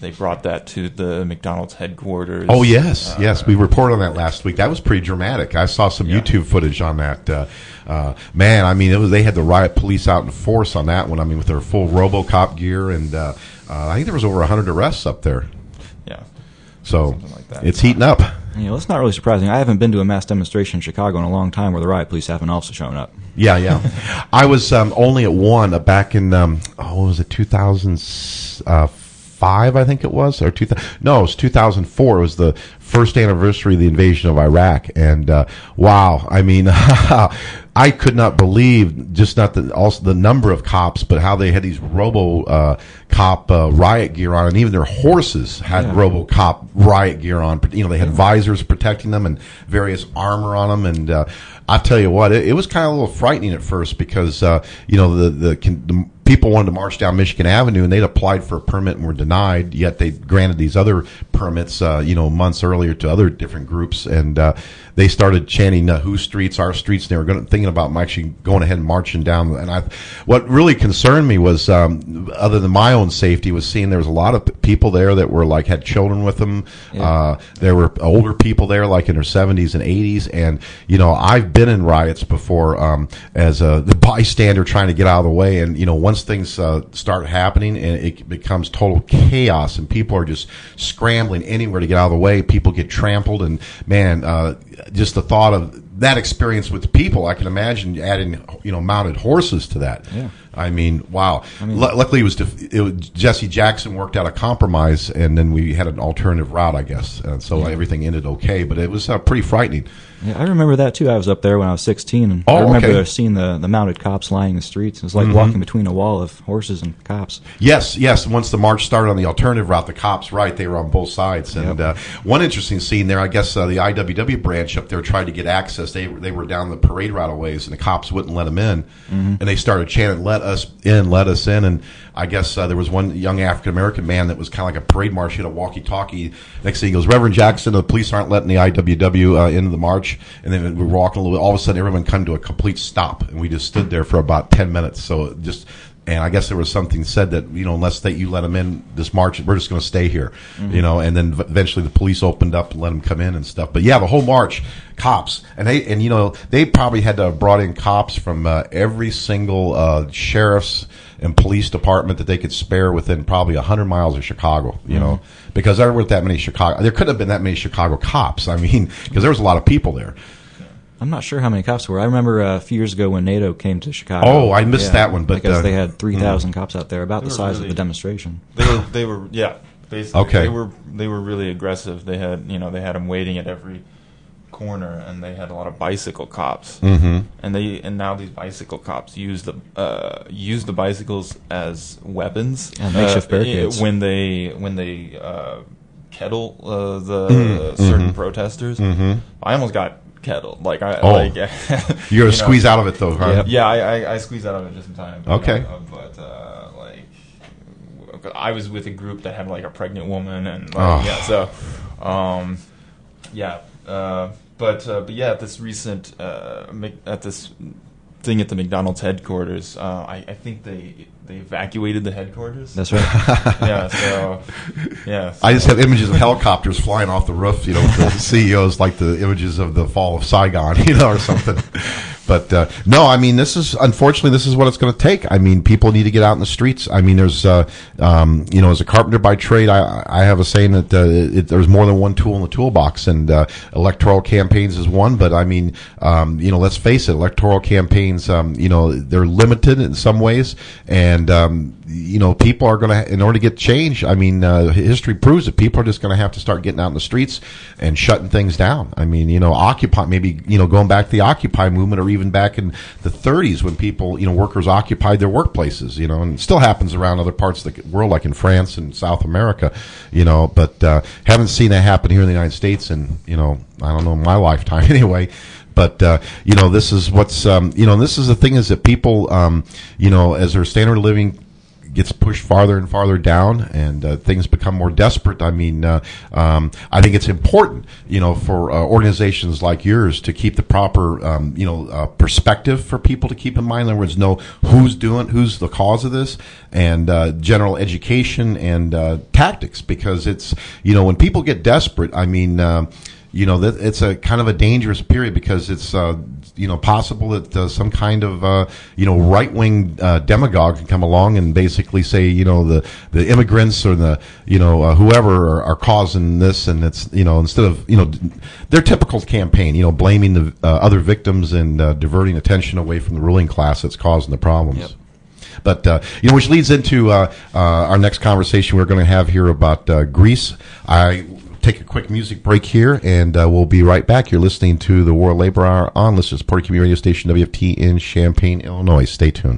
they brought that to the McDonald's headquarters. Oh yes, Uh, yes, we reported on that last week. That was pretty dramatic. I saw some Yeah. YouTube footage on that. Uh, uh, man, I mean, it was they had the riot police out in force on that one. I mean, with their full RoboCop gear, and uh, uh, I think there was over a hundred arrests up there. Yeah. So Something like that. it's heating up. You know, it's not really surprising. I haven't been to a mass demonstration in Chicago in a long time where the riot police haven't also shown up. Yeah, yeah. I was um, only at one uh, back in um, oh, what was it two thousand five? I think it was, or two thousand. No, it was two thousand four. It was the first anniversary of the invasion of Iraq, and uh, wow, I mean, I could not believe just not the also the number of cops, but how they had these Robo uh, Cop uh, riot gear on, and even their horses had Yeah. Robo Cop riot gear on. You know, they had visors protecting them and various armor on them, and uh, I tell you what, it, it was kind of a little frightening at first because uh, you know the the, the people wanted to march down Michigan Avenue, and they'd applied for a permit and were denied. Yet they granted these other permits, uh, you know, months earlier to other different groups, and uh, they started chanting uh, "Whose streets? Our streets." And they were going, thinking about actually going ahead and marching down. And I, what really concerned me was, um, other than my own safety, was seeing there was a lot of p- people there that were like had children with them. Yeah. Uh, there were older people there, like in their seventies and eighties, and you know, I've been in riots before um, as a the bystander trying to get out of the way, and you know, once things uh, start happening and it becomes total chaos, and people are just scrambling anywhere to get out of the way. People get trampled, and man, uh, just the thought of that experience with people, I can imagine adding, you know, mounted horses to that. Yeah. I mean, wow. I mean- Lu luckily, it was, def- it was Jesse Jackson worked out a compromise, and then we had an alternative route, I guess, and so everything ended okay. But it was uh, pretty frightening. Yeah, I remember that too. I was up there when I was sixteen, and Oh, I remember okay. seeing the, the mounted cops lying in the streets. It was like Mhm. walking between a wall of horses and cops. Yes, yes. Once the march started on the alternative route, the cops, right, they were on both sides. And Yep. uh, one interesting scene there, I guess uh, the I W W branch up there tried to get access. They they were down the parade route a ways, and the cops wouldn't let them in. Mm-hmm. And they started chanting, "Let us in, let us in." And I guess uh, there was one young African American man that was kind of like a parade march. He had a walkie-talkie. Next thing he goes, "Reverend Jackson, the police aren't letting the I W W uh, into the march." And then we were walking a little bit. All of a sudden, everyone come to a complete stop, and we just stood there for about ten minutes. So it just. And I guess there was something said that, you know, unless that you let them in this march, we're just going to stay here, Mm-hmm. you know. And then v- eventually the police opened up and let them come in and stuff. But yeah, the whole march, cops, and they, and you know, they probably had to have brought in cops from uh, every single uh, sheriff's and police department that they could spare within probably a hundred miles of Chicago, you know, because there weren't that many Chicago. There couldn't have been that many Chicago cops. I mean, because there was a lot of people there. I'm not sure how many cops there were. I remember uh, a few years ago when NATO came to Chicago. Oh, I missed that one, but, because uh, they had three thousand cops out there, about They the were size really- of the demonstration. They were, they were, yeah, basically. Okay. They were, they were really aggressive. They had, you know, they had them waiting at every corner, and they had a lot of bicycle cops. Mm-hmm. And they, and now these bicycle cops use the, uh, use the bicycles as weapons. Yeah, makeshift uh, barricades. When they, when they, uh, kettle uh, the Mm, certain mhm. protesters. Mhm. I almost got kettled. Like I, Oh. like You got to you know, squeeze out of it though, huh? Yep. Yeah, I, I, I squeezed out of it just in time. you Okay. know, but uh, like, w- I was with a group that had like a pregnant woman, and like, Oh. yeah, so, um, yeah, uh, but uh, but yeah, at this recent uh, Mc- at this thing at the McDonald's headquarters, uh, I, I think they they evacuated the headquarters. That's right. yeah. So yeah. I just have images of helicopters flying off the roof, you know, with the C E Os, like the images of the fall of Saigon, you know, or something. But uh, no, I mean, this is unfortunately this is what it's going to take. I mean, people need to get out in the streets. I mean, there's, uh, um, you know, as a carpenter by trade, I, I have a saying that uh, it, there's more than one tool in the toolbox, and uh, electoral campaigns is one. But I mean, um, you know, let's face it, electoral campaigns, um, you know, they're limited in some ways, and um, you know, people are going to, in order to get change. I mean, uh, history proves that people are just going to have to start getting out in the streets and shutting things down. I mean, you know, Occupy, maybe, you know, going back to the Occupy movement, or even back in the thirties when people, you know, workers occupied their workplaces, you know, and it still happens around other parts of the world, like in France and South America, you know, but uh, haven't seen that happen here in the United States in, you know, I don't know, my lifetime anyway. But, uh, you know, this is what's, um, you know, this is the thing is that people, um, you know, as their standard of living gets pushed farther and farther down, and uh, things become more desperate. I mean, uh, um, I think it's important, you know, for uh, organizations like yours to keep the proper, um, you know, uh, perspective for people to keep in mind. In other words, know who's doing, who's the cause of this, and uh, general education and uh, tactics, because it's, you know, when people get desperate, I mean, uh, you know, that it's a kind of a dangerous period, because it's, uh, you know, possible that uh, some kind of, uh, you know, right-wing uh, demagogue can come along and basically say, you know, the, the immigrants or the, you know, uh, whoever are, are causing this, and it's, you know, instead of, you know, their typical campaign, you know, blaming the uh, other victims and uh, diverting attention away from the ruling class that's causing the problems. Yep. But, uh, you know, which leads into uh, uh, our next conversation we're going to have here about uh, Greece. I take a quick music break here, and uh, we'll be right back. You're listening to the World Labor Hour on Listeners Supported Community Radio Station W F T in Champaign, Illinois. Stay tuned.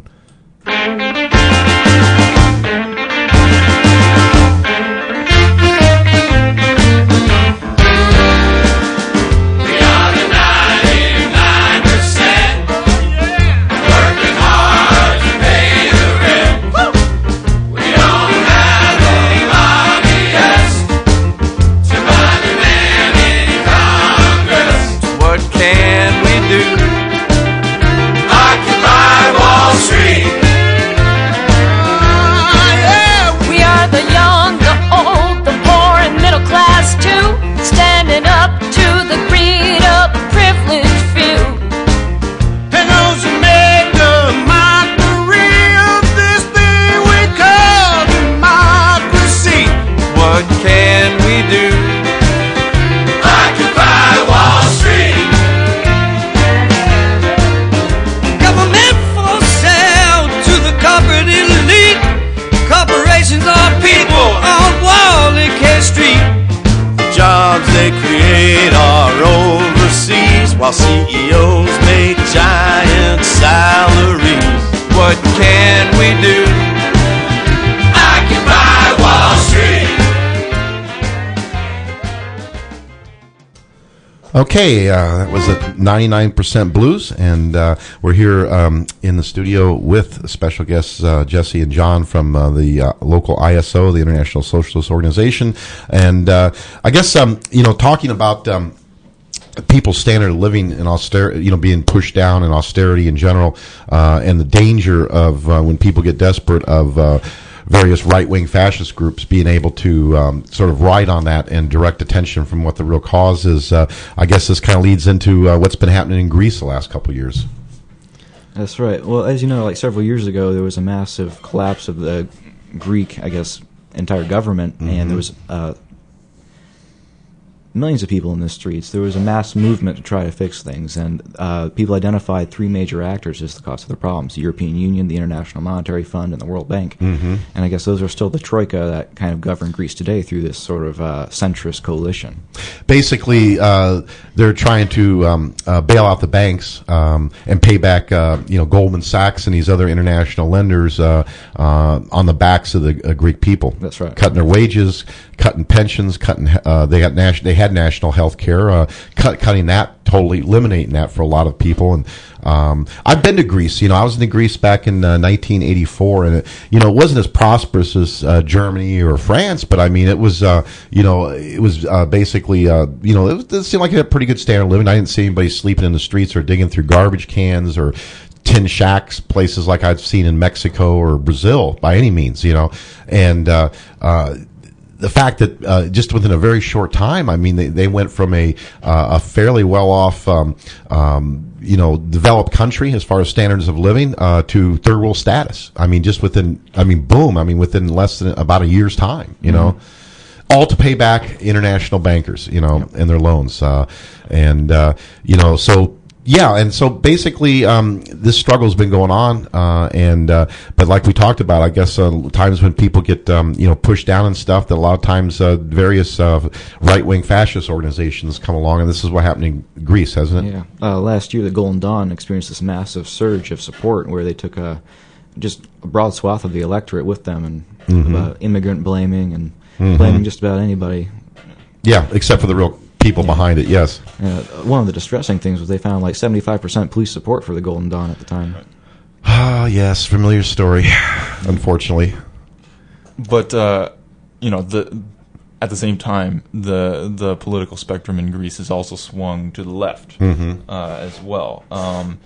While C E Os make giant salaries, what can we do? Occupy Wall Street. Okay, uh, that was a ninety-nine percent Blues, and uh, we're here um, in the studio with special guests uh, Jesse and John from uh, the uh, local I S O, the International Socialist Organization, and uh, I guess um, you know, talking about Um, people's standard of living in austerity, you know, being pushed down in austerity in general, uh, and the danger of uh, when people get desperate of uh, various right-wing fascist groups being able to um, sort of ride on that and direct attention from what the real cause is. Uh, I guess this kind of leads into uh, what's been happening in Greece the last couple of years. That's right. Well, as you know, like several years ago, there was a massive collapse of the Greek, I guess, entire government, mm-hmm. and there was uh, millions of people in the streets. There was a mass movement to try to fix things, and uh, people identified three major actors as the cause of the problems: the European Union, the International Monetary Fund, and the World Bank. Mm-hmm. And I guess those are still the troika that kind of govern Greece today through this sort of uh, centrist coalition. Basically, uh, they're trying to um, uh, bail out the banks um, and pay back, uh, you know, Goldman Sachs and these other international lenders uh, uh, on the backs of the uh, Greek people. That's right. Cutting their wages, cutting pensions, cutting. Uh, they got national. They had national health care, uh, cut, cutting that, totally eliminating that for a lot of people. And um, I've been to Greece. You know, I was in Greece back in uh, nineteen eighty-four, and it, you know, it wasn't as prosperous as uh, Germany or France, but I mean, it was, uh, you know, it was uh, basically, uh, you know, it, was, it seemed like it had a pretty good standard of living. I didn't see anybody sleeping in the streets or digging through garbage cans or tin shacks, places like I've seen in Mexico or Brazil by any means, you know, and uh, uh, the fact that uh, just within a very short time, I mean, they, they went from a uh, a fairly well-off, um, um, you know, developed country as far as standards of living uh, to third world status. I mean, just within, I mean, boom, I mean, within less than about a year's time, you mm-hmm. know, all to pay back international bankers, you know, yep. and their loans. Uh, and, uh, you know, so... Yeah, and so basically, um, this struggle has been going on, uh, and uh, but like we talked about, I guess uh, times when people get um, you know pushed down and stuff, that a lot of times uh, various uh, right-wing fascist organizations come along, and this is what happened in Greece, hasn't it? Yeah. Uh, last year, the Golden Dawn experienced this massive surge of support, where they took a just a broad swath of the electorate with them, and mm-hmm. uh, immigrant blaming and mm-hmm. blaming just about anybody. Yeah, except for the real people yeah. behind it, yes. Uh, one of the distressing things was they found like seventy-five percent police support for the Golden Dawn at the time. Ah, yes, familiar story, unfortunately. but uh, you know the. At the same time, the the political spectrum in Greece has also swung to the left Mhm. uh, as well. Um,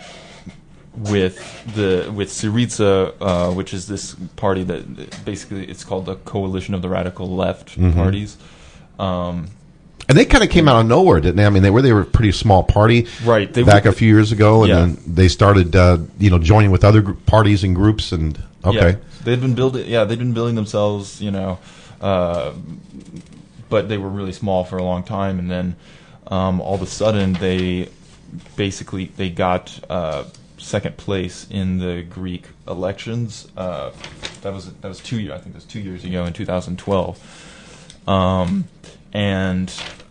with the with Syriza, uh, which is this party that basically it's called the Coalition of the Radical Left Mhm. Parties. Um, And they kind of came out of nowhere, didn't they? I mean, they were they were a pretty small party, Right, they back were- a few years ago, and Yeah. then they started, uh, you know, joining with other gr- parties and groups, and okay, Yeah, they'd been building. Yeah, they'd been building themselves. You know, uh, but they were really small for a long time, and then um, all of a sudden they basically they got uh, second place in the Greek elections. Uh, that was that was two years. I think that was two years ago in two thousand twelve, um, and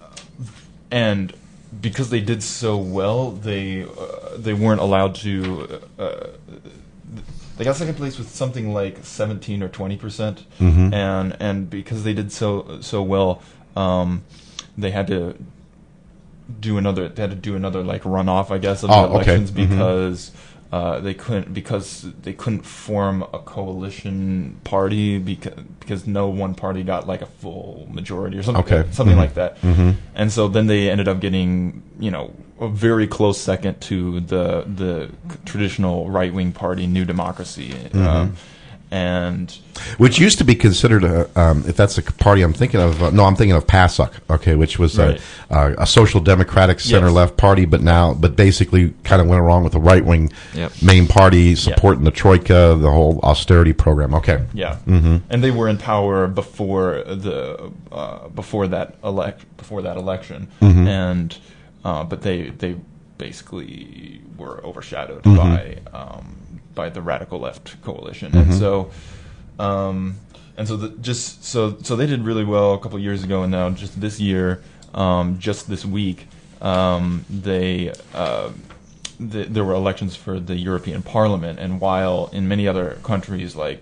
and because they did so well, they uh, they weren't allowed to. Uh, They got second place with something like seventeen or twenty percent, Mhm. and and because they did so so well, um, they had to do another. They had to do another like runoff, I guess, of Oh, the okay. elections Mhm. because uh, they couldn't because they couldn't form a coalition party because because no one party got like a full majority or something Okay. something Mhm. like that, Mhm. and so then they ended up getting you know a very close second to the the traditional right wing party, New Democracy, Mhm. um, and which used to be considered a, um, if that's the party I'm thinking of. Uh, no, I'm thinking of PASOK. Okay, which was Right. a, uh, a social democratic center left party, but now, but basically, kind of went along with the right wing Yep. main party supporting the troika, the whole austerity program. Okay, yeah, hmm and they were in power before the uh, before that elect before that election, Mhm. and uh, but they they basically were overshadowed Mhm. by um, by the radical left coalition, and Mhm. so um, and so the, just so so they did really well a couple of years ago, and now just this year, um, just this week, um, they. Uh, the, there were elections for the European Parliament, and while in many other countries like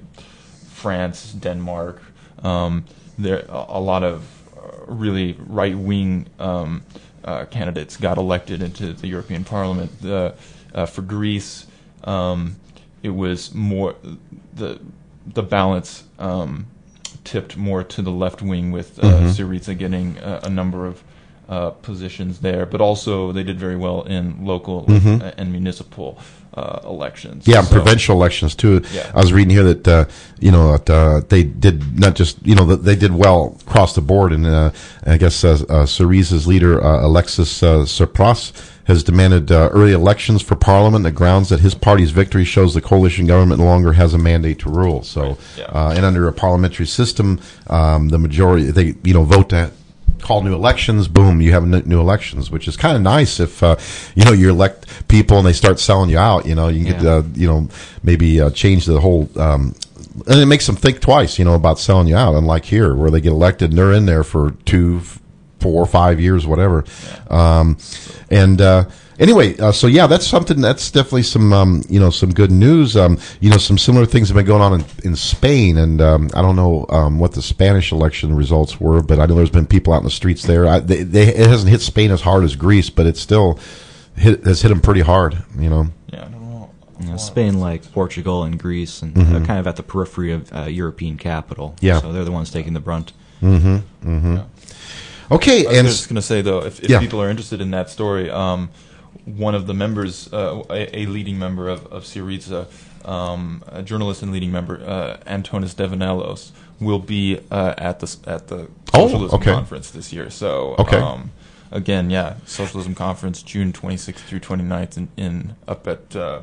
France, Denmark, um, there a, a lot of uh, really right-wing um, uh, candidates got elected into the European Parliament. The, uh, for Greece, um, it was more the the balance um, tipped more to the left wing, with uh, Mhm. Syriza getting a, a number of uh, positions there, but also they did very well in local Mhm. uh, and municipal uh, elections. Yeah, and So- provincial elections too. Yeah. I was reading here that uh, you know that uh, they did not just you know that they did well across the board, and uh, I guess uh, uh, Syriza's leader uh, Alexis uh, Tsipras has demanded uh, early elections for parliament on the grounds that his party's victory shows the coalition government no longer has a mandate to rule. So, Yeah. uh, and under a parliamentary system, um, the majority they you know vote to call new elections. Boom, you have n- new elections, which is kind of nice if uh, you know you elect people and they start selling you out. You know, you can get Yeah. uh, you know maybe uh, change the whole. Um, and it makes them think twice, you know, about selling you out. Unlike here, where they get elected and they're in there for two, f- four, five years, whatever. Um, and uh, anyway, uh, so yeah, that's something. That's definitely some, um, you know, some good news. Um, you know, some similar things have been going on in, in Spain, and um, I don't know um, what the Spanish election results were, but I know there's been people out in the streets there. I, they, they, it hasn't hit Spain as hard as Greece, but it still hit, has hit them pretty hard. You know. Yeah, I don't know. You know, Spain, like Portugal and Greece, and Mhm. they're kind of at the periphery of uh, European capital. Yeah. So they're the ones taking the brunt. Mm-hmm. Mm-hmm. Yeah. Okay, I was and just going to say though, if, if Yeah. people are interested in that story, um, one of the members, uh, a, a leading member of, of Syriza, um, a journalist and leading member, uh, Antonis Devanelos, will be uh, at the at the Oh, Socialism okay. Conference this year. So, Okay. um, again, yeah, Socialism Conference, June twenty-sixth through twenty-ninth in, in up at uh,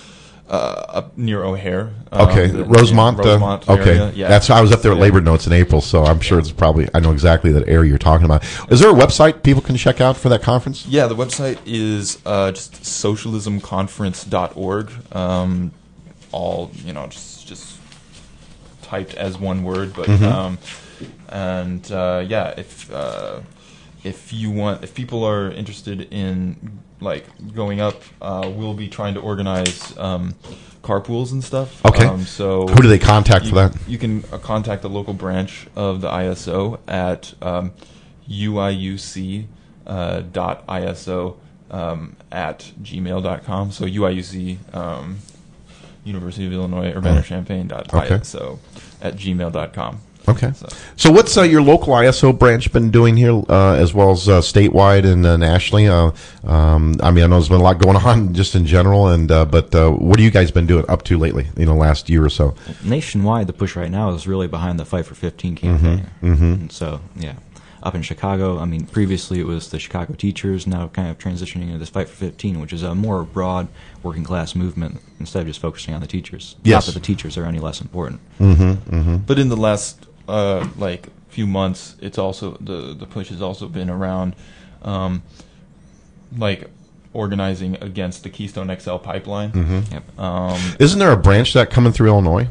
uh, up near O'Hare. um, Okay, the- Rosemont. in Rosemont uh, okay, area. Yeah. that's I was up there at Yeah. Labor Notes in April, so I'm sure it's probably I know exactly that area you're talking about. Is there a website people can check out for that conference? Yeah, the website is uh, just socialism conference dot org. Um, all you know, just just typed as one word, but Mhm. um, and uh, yeah, if uh, if you want, if people are interested in like going up, uh, we'll be trying to organize um, carpools and stuff. Okay. Um, so Who do they contact you, for that? You can uh, contact the local branch of the I S O at um, U I U C uh, dot I S O um, at gmail dot com. So U I U C um, University of Illinois Urbana-Champaign dot I S O at gmail dot com. Okay. So, so what's uh, your local I S O branch been doing here, uh, as well as uh, statewide and uh, nationally? Uh, um, I mean, I know there's been a lot going on just in general, and uh, but uh, what have you guys been doing up to lately? You know, last year or so. Nationwide, the push right now is really behind the Fight for fifteen campaign. Mm-hmm. Mm-hmm. And so, yeah. Up in Chicago, I mean, previously it was the Chicago teachers, now kind of transitioning into this Fight for fifteen, which is a more broad working class movement instead of just focusing on the teachers. Yes. Not that the teachers are any less important. Mm-hmm. Mm-hmm. but in the last uh, like few months, it's also the the push has also been around, um, like organizing against the Keystone X L pipeline. Mm-hmm. Yep. Um, Isn't there a branch that coming through Illinois?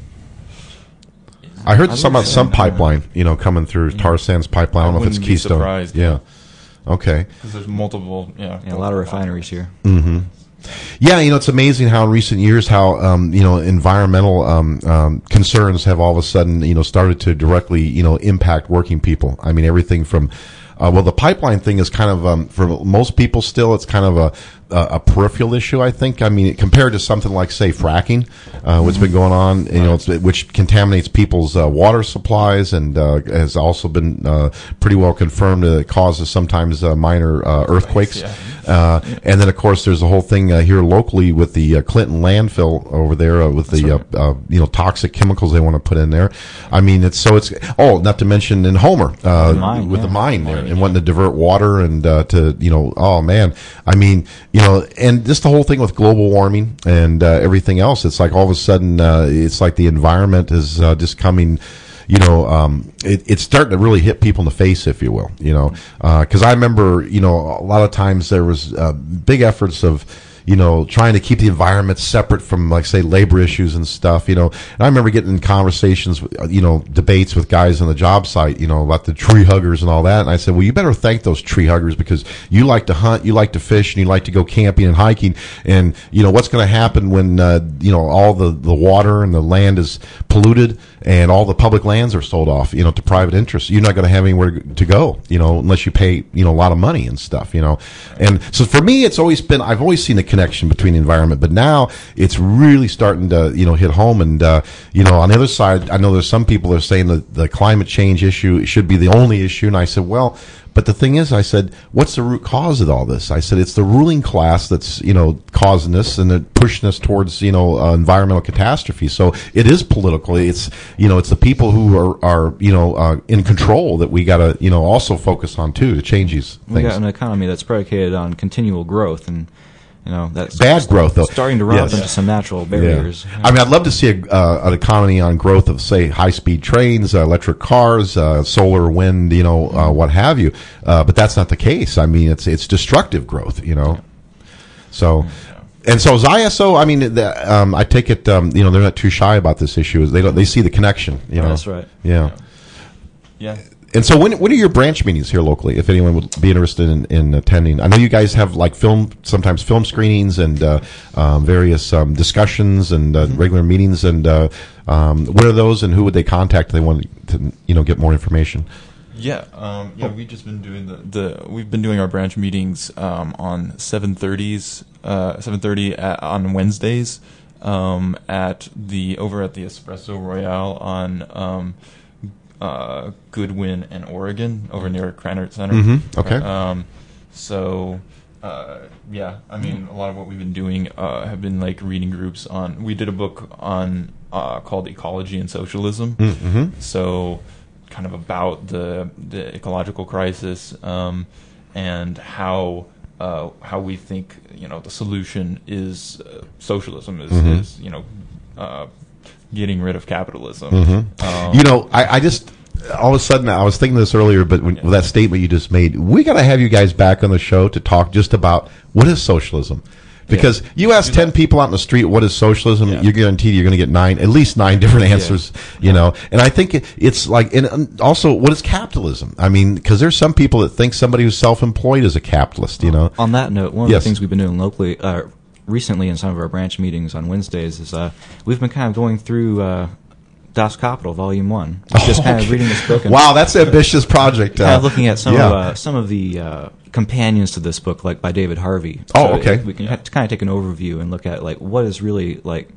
I heard I some believe about so. some pipeline, you know, coming through tar sands pipeline. I don't know if it's wouldn't be Keystone. surprised. Yeah. Okay. because there's multiple, yeah, Yeah, a lot of refineries here. Mm-hmm. Yeah, you know, it's amazing how in recent years how um, you know environmental um, um, concerns have all of a sudden you know started to directly you know impact working people. I mean, everything from uh, well, the pipeline thing is kind of um, for most people still it's kind of a a peripheral issue, I think. I mean, compared to something like, say, fracking, uh, what's been going on, you know, it's, which contaminates people's uh, water supplies and uh, has also been uh, pretty well confirmed that it causes sometimes uh, minor uh, earthquakes. Yeah. Uh, and then, of course, there's a whole thing uh, here locally with the uh, Clinton landfill over there uh, with the uh, uh, you know toxic chemicals they want to put in there. I mean, it's so it's oh, not to mention in Homer uh, The mine, with yeah. the mine there and wanting to divert water and uh, to you know oh man, I mean you know and just the whole thing with global warming and uh, everything else. It's like all of a sudden uh, it's like the environment is uh, just coming. You know, um, it, it's starting to really hit people in the face, if you will. You know, because uh, I remember, you know, a lot of times there was uh, big efforts of, you know, trying to keep the environment separate from, like, say, labor issues and stuff. You know, and I remember getting in conversations, you know, debates with guys on the job site, you know, about the tree huggers and all that. And I said, well, you better thank those tree huggers because you like to hunt, you like to fish, and you like to go camping and hiking. And you know what's going to happen when uh, you know all the the water and the land is polluted and all the public lands are sold off, you know, to private interests. You're not going to have anywhere to go, you know, unless you pay, you know, a lot of money and stuff, you know. And so for me, it's always been, I've always seen the connection between the environment, but now it's really starting to, you know, hit home. And, uh, you know, on the other side, I know there's some people that are saying that the climate change issue should be the only issue. And I said, well, but the thing is, I said, what's the root cause of all this? I said, it's the ruling class that's, you know, causing this and they're pushing us towards, you know, uh, environmental catastrophe. So it is political. It's, you know, it's the people who are, are you know, uh, in control that we got to, you know, also focus on, too, to change these things. We got an economy that's predicated on continual growth, and you know that's Bad growth, though. starting to run Yes. up into some natural barriers. Yeah. I mean, I'd love to see a, uh, an economy on growth of, say, high-speed trains, uh, electric cars, uh, solar, wind, you know, uh, what have you. Uh, but that's not the case. I mean, it's it's destructive growth, you know. So, and so as I S O, I mean, the, um, I take it, um, you know, they're not too shy about this issue. They don't, they see the connection, you know. That's right. Yeah. Yeah. And so, when when are your branch meetings here locally? If anyone would be interested in, in attending, I know you guys have like film, sometimes film screenings and uh, um, various um, discussions and uh, regular meetings. And uh, um, what are those? And who would they contact if they want to, you know, get more information? Yeah, um, yeah, we've just been doing the, the we've been doing our branch meetings um, on seven thirties, uh, seven thirty on Wednesdays um, at the over at the Espresso Royale on um, uh, Goodwin and Oregon over near Cranert Center. Mhm, okay. Um, so. Uh, yeah, I mean, a lot of what we've been doing uh, have been like reading groups on. We did a book on uh, called Ecology and Socialism. Mm-hmm. So, kind of about the the ecological crisis um, and how uh, how we think you know the solution is uh, socialism is, Mm-hmm. is you know uh, getting rid of capitalism. Mm-hmm. Um, You know, I, I just all of a sudden I was thinking this earlier, but when, with that statement you just made, we got to have you guys back on the show to talk just about what is socialism. Because Yeah. you ask ten people out in the street what is socialism, Yeah. you're guaranteed you're going to get nine, at least nine different answers. You know, and I think it, it's like, and um, also, what is capitalism? I mean, because there's some people that think somebody who's self-employed is a capitalist. You know, On that note, one of Yes. the things we've been doing locally, uh, recently in some of our branch meetings on Wednesdays, is uh, we've been kind of going through uh, Das Kapital, Volume One, just kind of reading this book. And wow, that's an ambitious project. kind Uh, of looking at some yeah. of uh, some of the uh, companions to this book, like by David Harvey. Oh, So okay. We can ha- kind of take an overview and look at like what is really like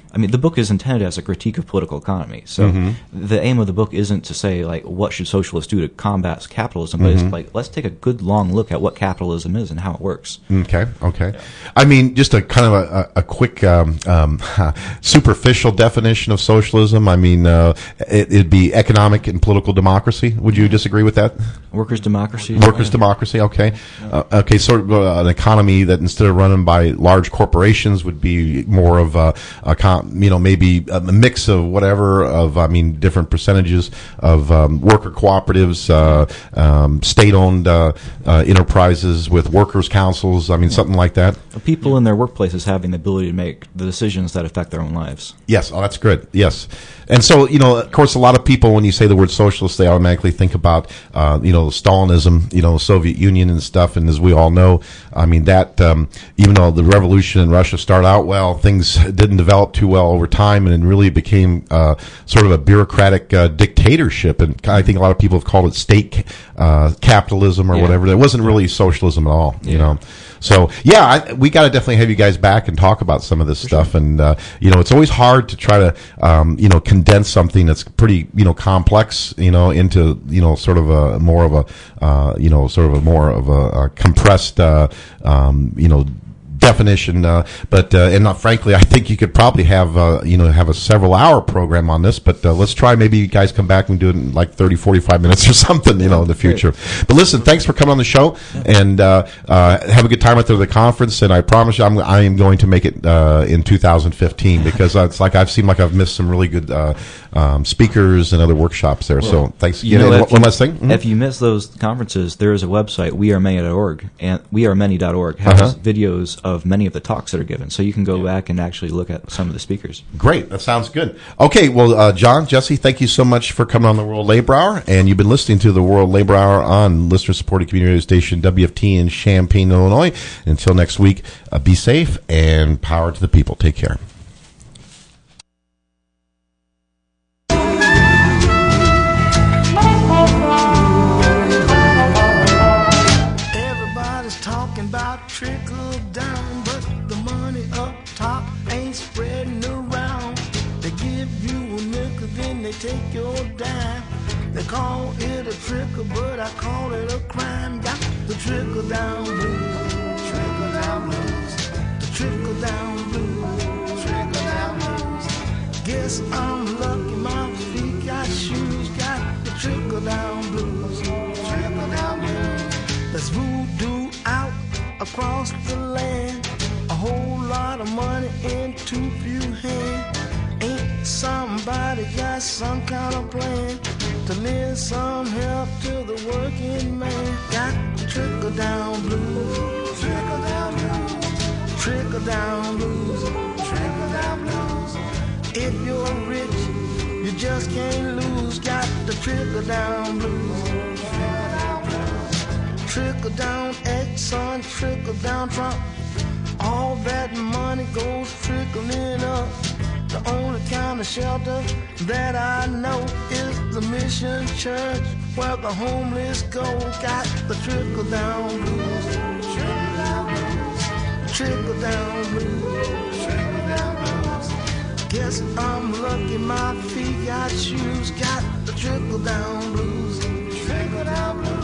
I mean, the book is intended as a critique of political economy. So Mhm. the aim of the book isn't to say, like, what should socialists do to combat capitalism, but Mhm. it's like, let's take a good long look at what capitalism is and how it works. Okay, okay. I mean, just a kind of a, a, a quick um, um, superficial definition of socialism. I mean, uh, it, it'd be economic and political democracy. Would you disagree with that? Workers' democracy. Workers' Yeah. democracy, okay. Uh, okay, sort of uh, an economy that instead of running by large corporations would be more of a, a com- you know, maybe a mix of whatever of, I mean, different percentages of um, worker cooperatives, uh, um, state-owned uh, uh, enterprises with workers' councils, I mean, something like that. People in their workplaces having the ability to make the decisions that affect their own lives. Yes, oh, that's good. Yes. And so, you know, of course, a lot of people, when you say the word socialist, they automatically think about, uh, you know, Stalinism, you know, Soviet Union and stuff. And as we all know, I mean, that, um, even though the revolution in Russia started out well, things didn't develop too well over time, and it really became uh, sort of a bureaucratic uh, dictatorship. And I think a lot of people have called it state uh, capitalism or Yeah. whatever. It wasn't really socialism at all, you Yeah. know. So, yeah, I, we got to definitely have you guys back and talk about some of this stuff. And, uh, you know, it's always hard to try to, um, you know, condense something that's pretty, you know, complex, you know, into, you know, sort of a more of a, uh, you know, sort of a more of a, a compressed, uh, um, you know, definition, uh, but uh, and uh, frankly, I think you could probably have uh, you know have a several hour program on this. But uh, let's try. Maybe you guys come back and do it in like thirty, forty-five minutes or something, you know, in the future. But listen, thanks for coming on the show, and uh, uh, have a good time out there at the conference. And I promise you, I'm I am going to make it uh, in two thousand fifteen because uh, it's like I've seemed like I've missed some really good uh, um, speakers and other workshops there. Well, so thanks. You Yeah, know, and if one you- last thing. Mhm. If you miss those conferences, there is a website, we are many dot org, and we are many dot org has Uh-huh. videos of many of the talks that are given, so you can go back and actually look at some of the speakers. Great. That sounds good. Okay. Well, uh, John, Jesse, thank you so much for coming on the World Labor Hour. And you've been listening to the World Labor Hour on listener-supported community radio station W F T in Champaign, Illinois. Until next week, uh, be safe and power to the people. Take care. Everybody's talking about trickle down, but the money up top ain't spreading around. They give you a nickel, then they take your dime. They call it a trickle, but I call it a crime. Got the trickle down blues, trickle down blues, the trickle down blues, trickle down blues. Guess I'm lucky, my feet got shoes. Got the trickle down blues, trickle down blues. There's voodoo out across the land. A whole lot of money in too few hands. Ain't somebody got some kind of plan to lend some help to the working man? Got the trickle down blues, trickle down blues, trickle down blues, trickle down blues. If you're rich, you just can't lose. Got the trickle down blues, trickle down blues. Trickle down Exxon, trickle down Trump. All that money goes trickling up. The only kind of shelter that I know is the Mission Church, where the homeless go. Got the trickle down blues, trickle down blues, trickle down blues, trickle down blues. Guess I'm lucky, my feet got shoes. Got the trickle down blues, trickle down blues.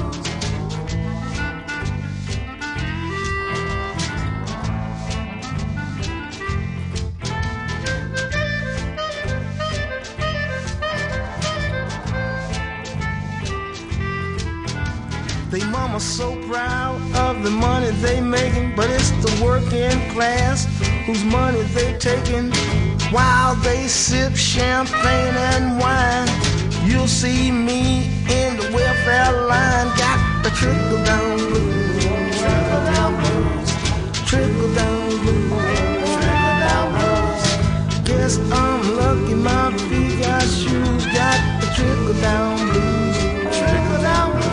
They mama so proud of the money they making, but it's the working class whose money they taking. While they sip champagne and wine, you'll see me in the welfare line. Got the trickle down blues, trickle down blues, trickle down blues, trickle down blues. Guess I'm lucky, my feet got shoes. Got the trickle down blues, trickle down blues.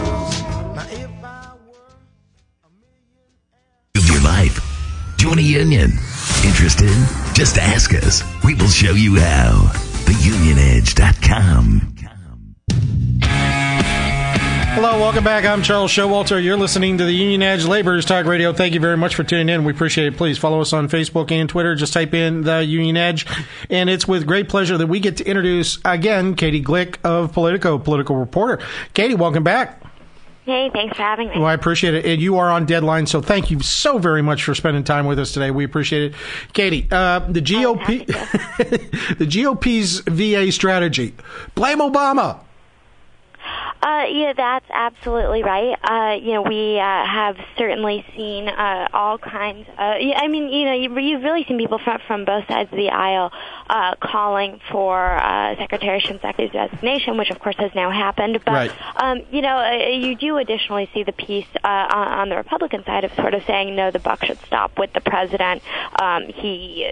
Of your life. Join a union. Interested? Just ask us. We will show you how. the union edge dot com. Hello, welcome back. I'm Charles Showalter. You're listening to the Union Edge Laborers Talk Radio. Thank you very much for tuning in. We appreciate it. Please follow us on Facebook and Twitter. Just type in the Union Edge. And it's with great pleasure that we get to introduce, again, Katie Glick of Politico, political reporter. Katie, welcome back. Hey, thanks for having me. Well, I appreciate it. And you are on deadline, so thank you so very much for spending time with us today. We appreciate it. Katie, uh, the G O P, the G O P's V A strategy. Blame Obama. Uh, yeah, that's absolutely right. Uh, you know, we uh, have certainly seen uh, all kinds of, I mean, you know, you, you've really seen people from, from both sides of the aisle uh, calling for uh, Secretary Shinseka's resignation, which, of course, has now happened. But, right. um, you know, uh, you do additionally see the piece uh, on, on the Republican side of sort of saying, no, the buck should stop with the president. Um, he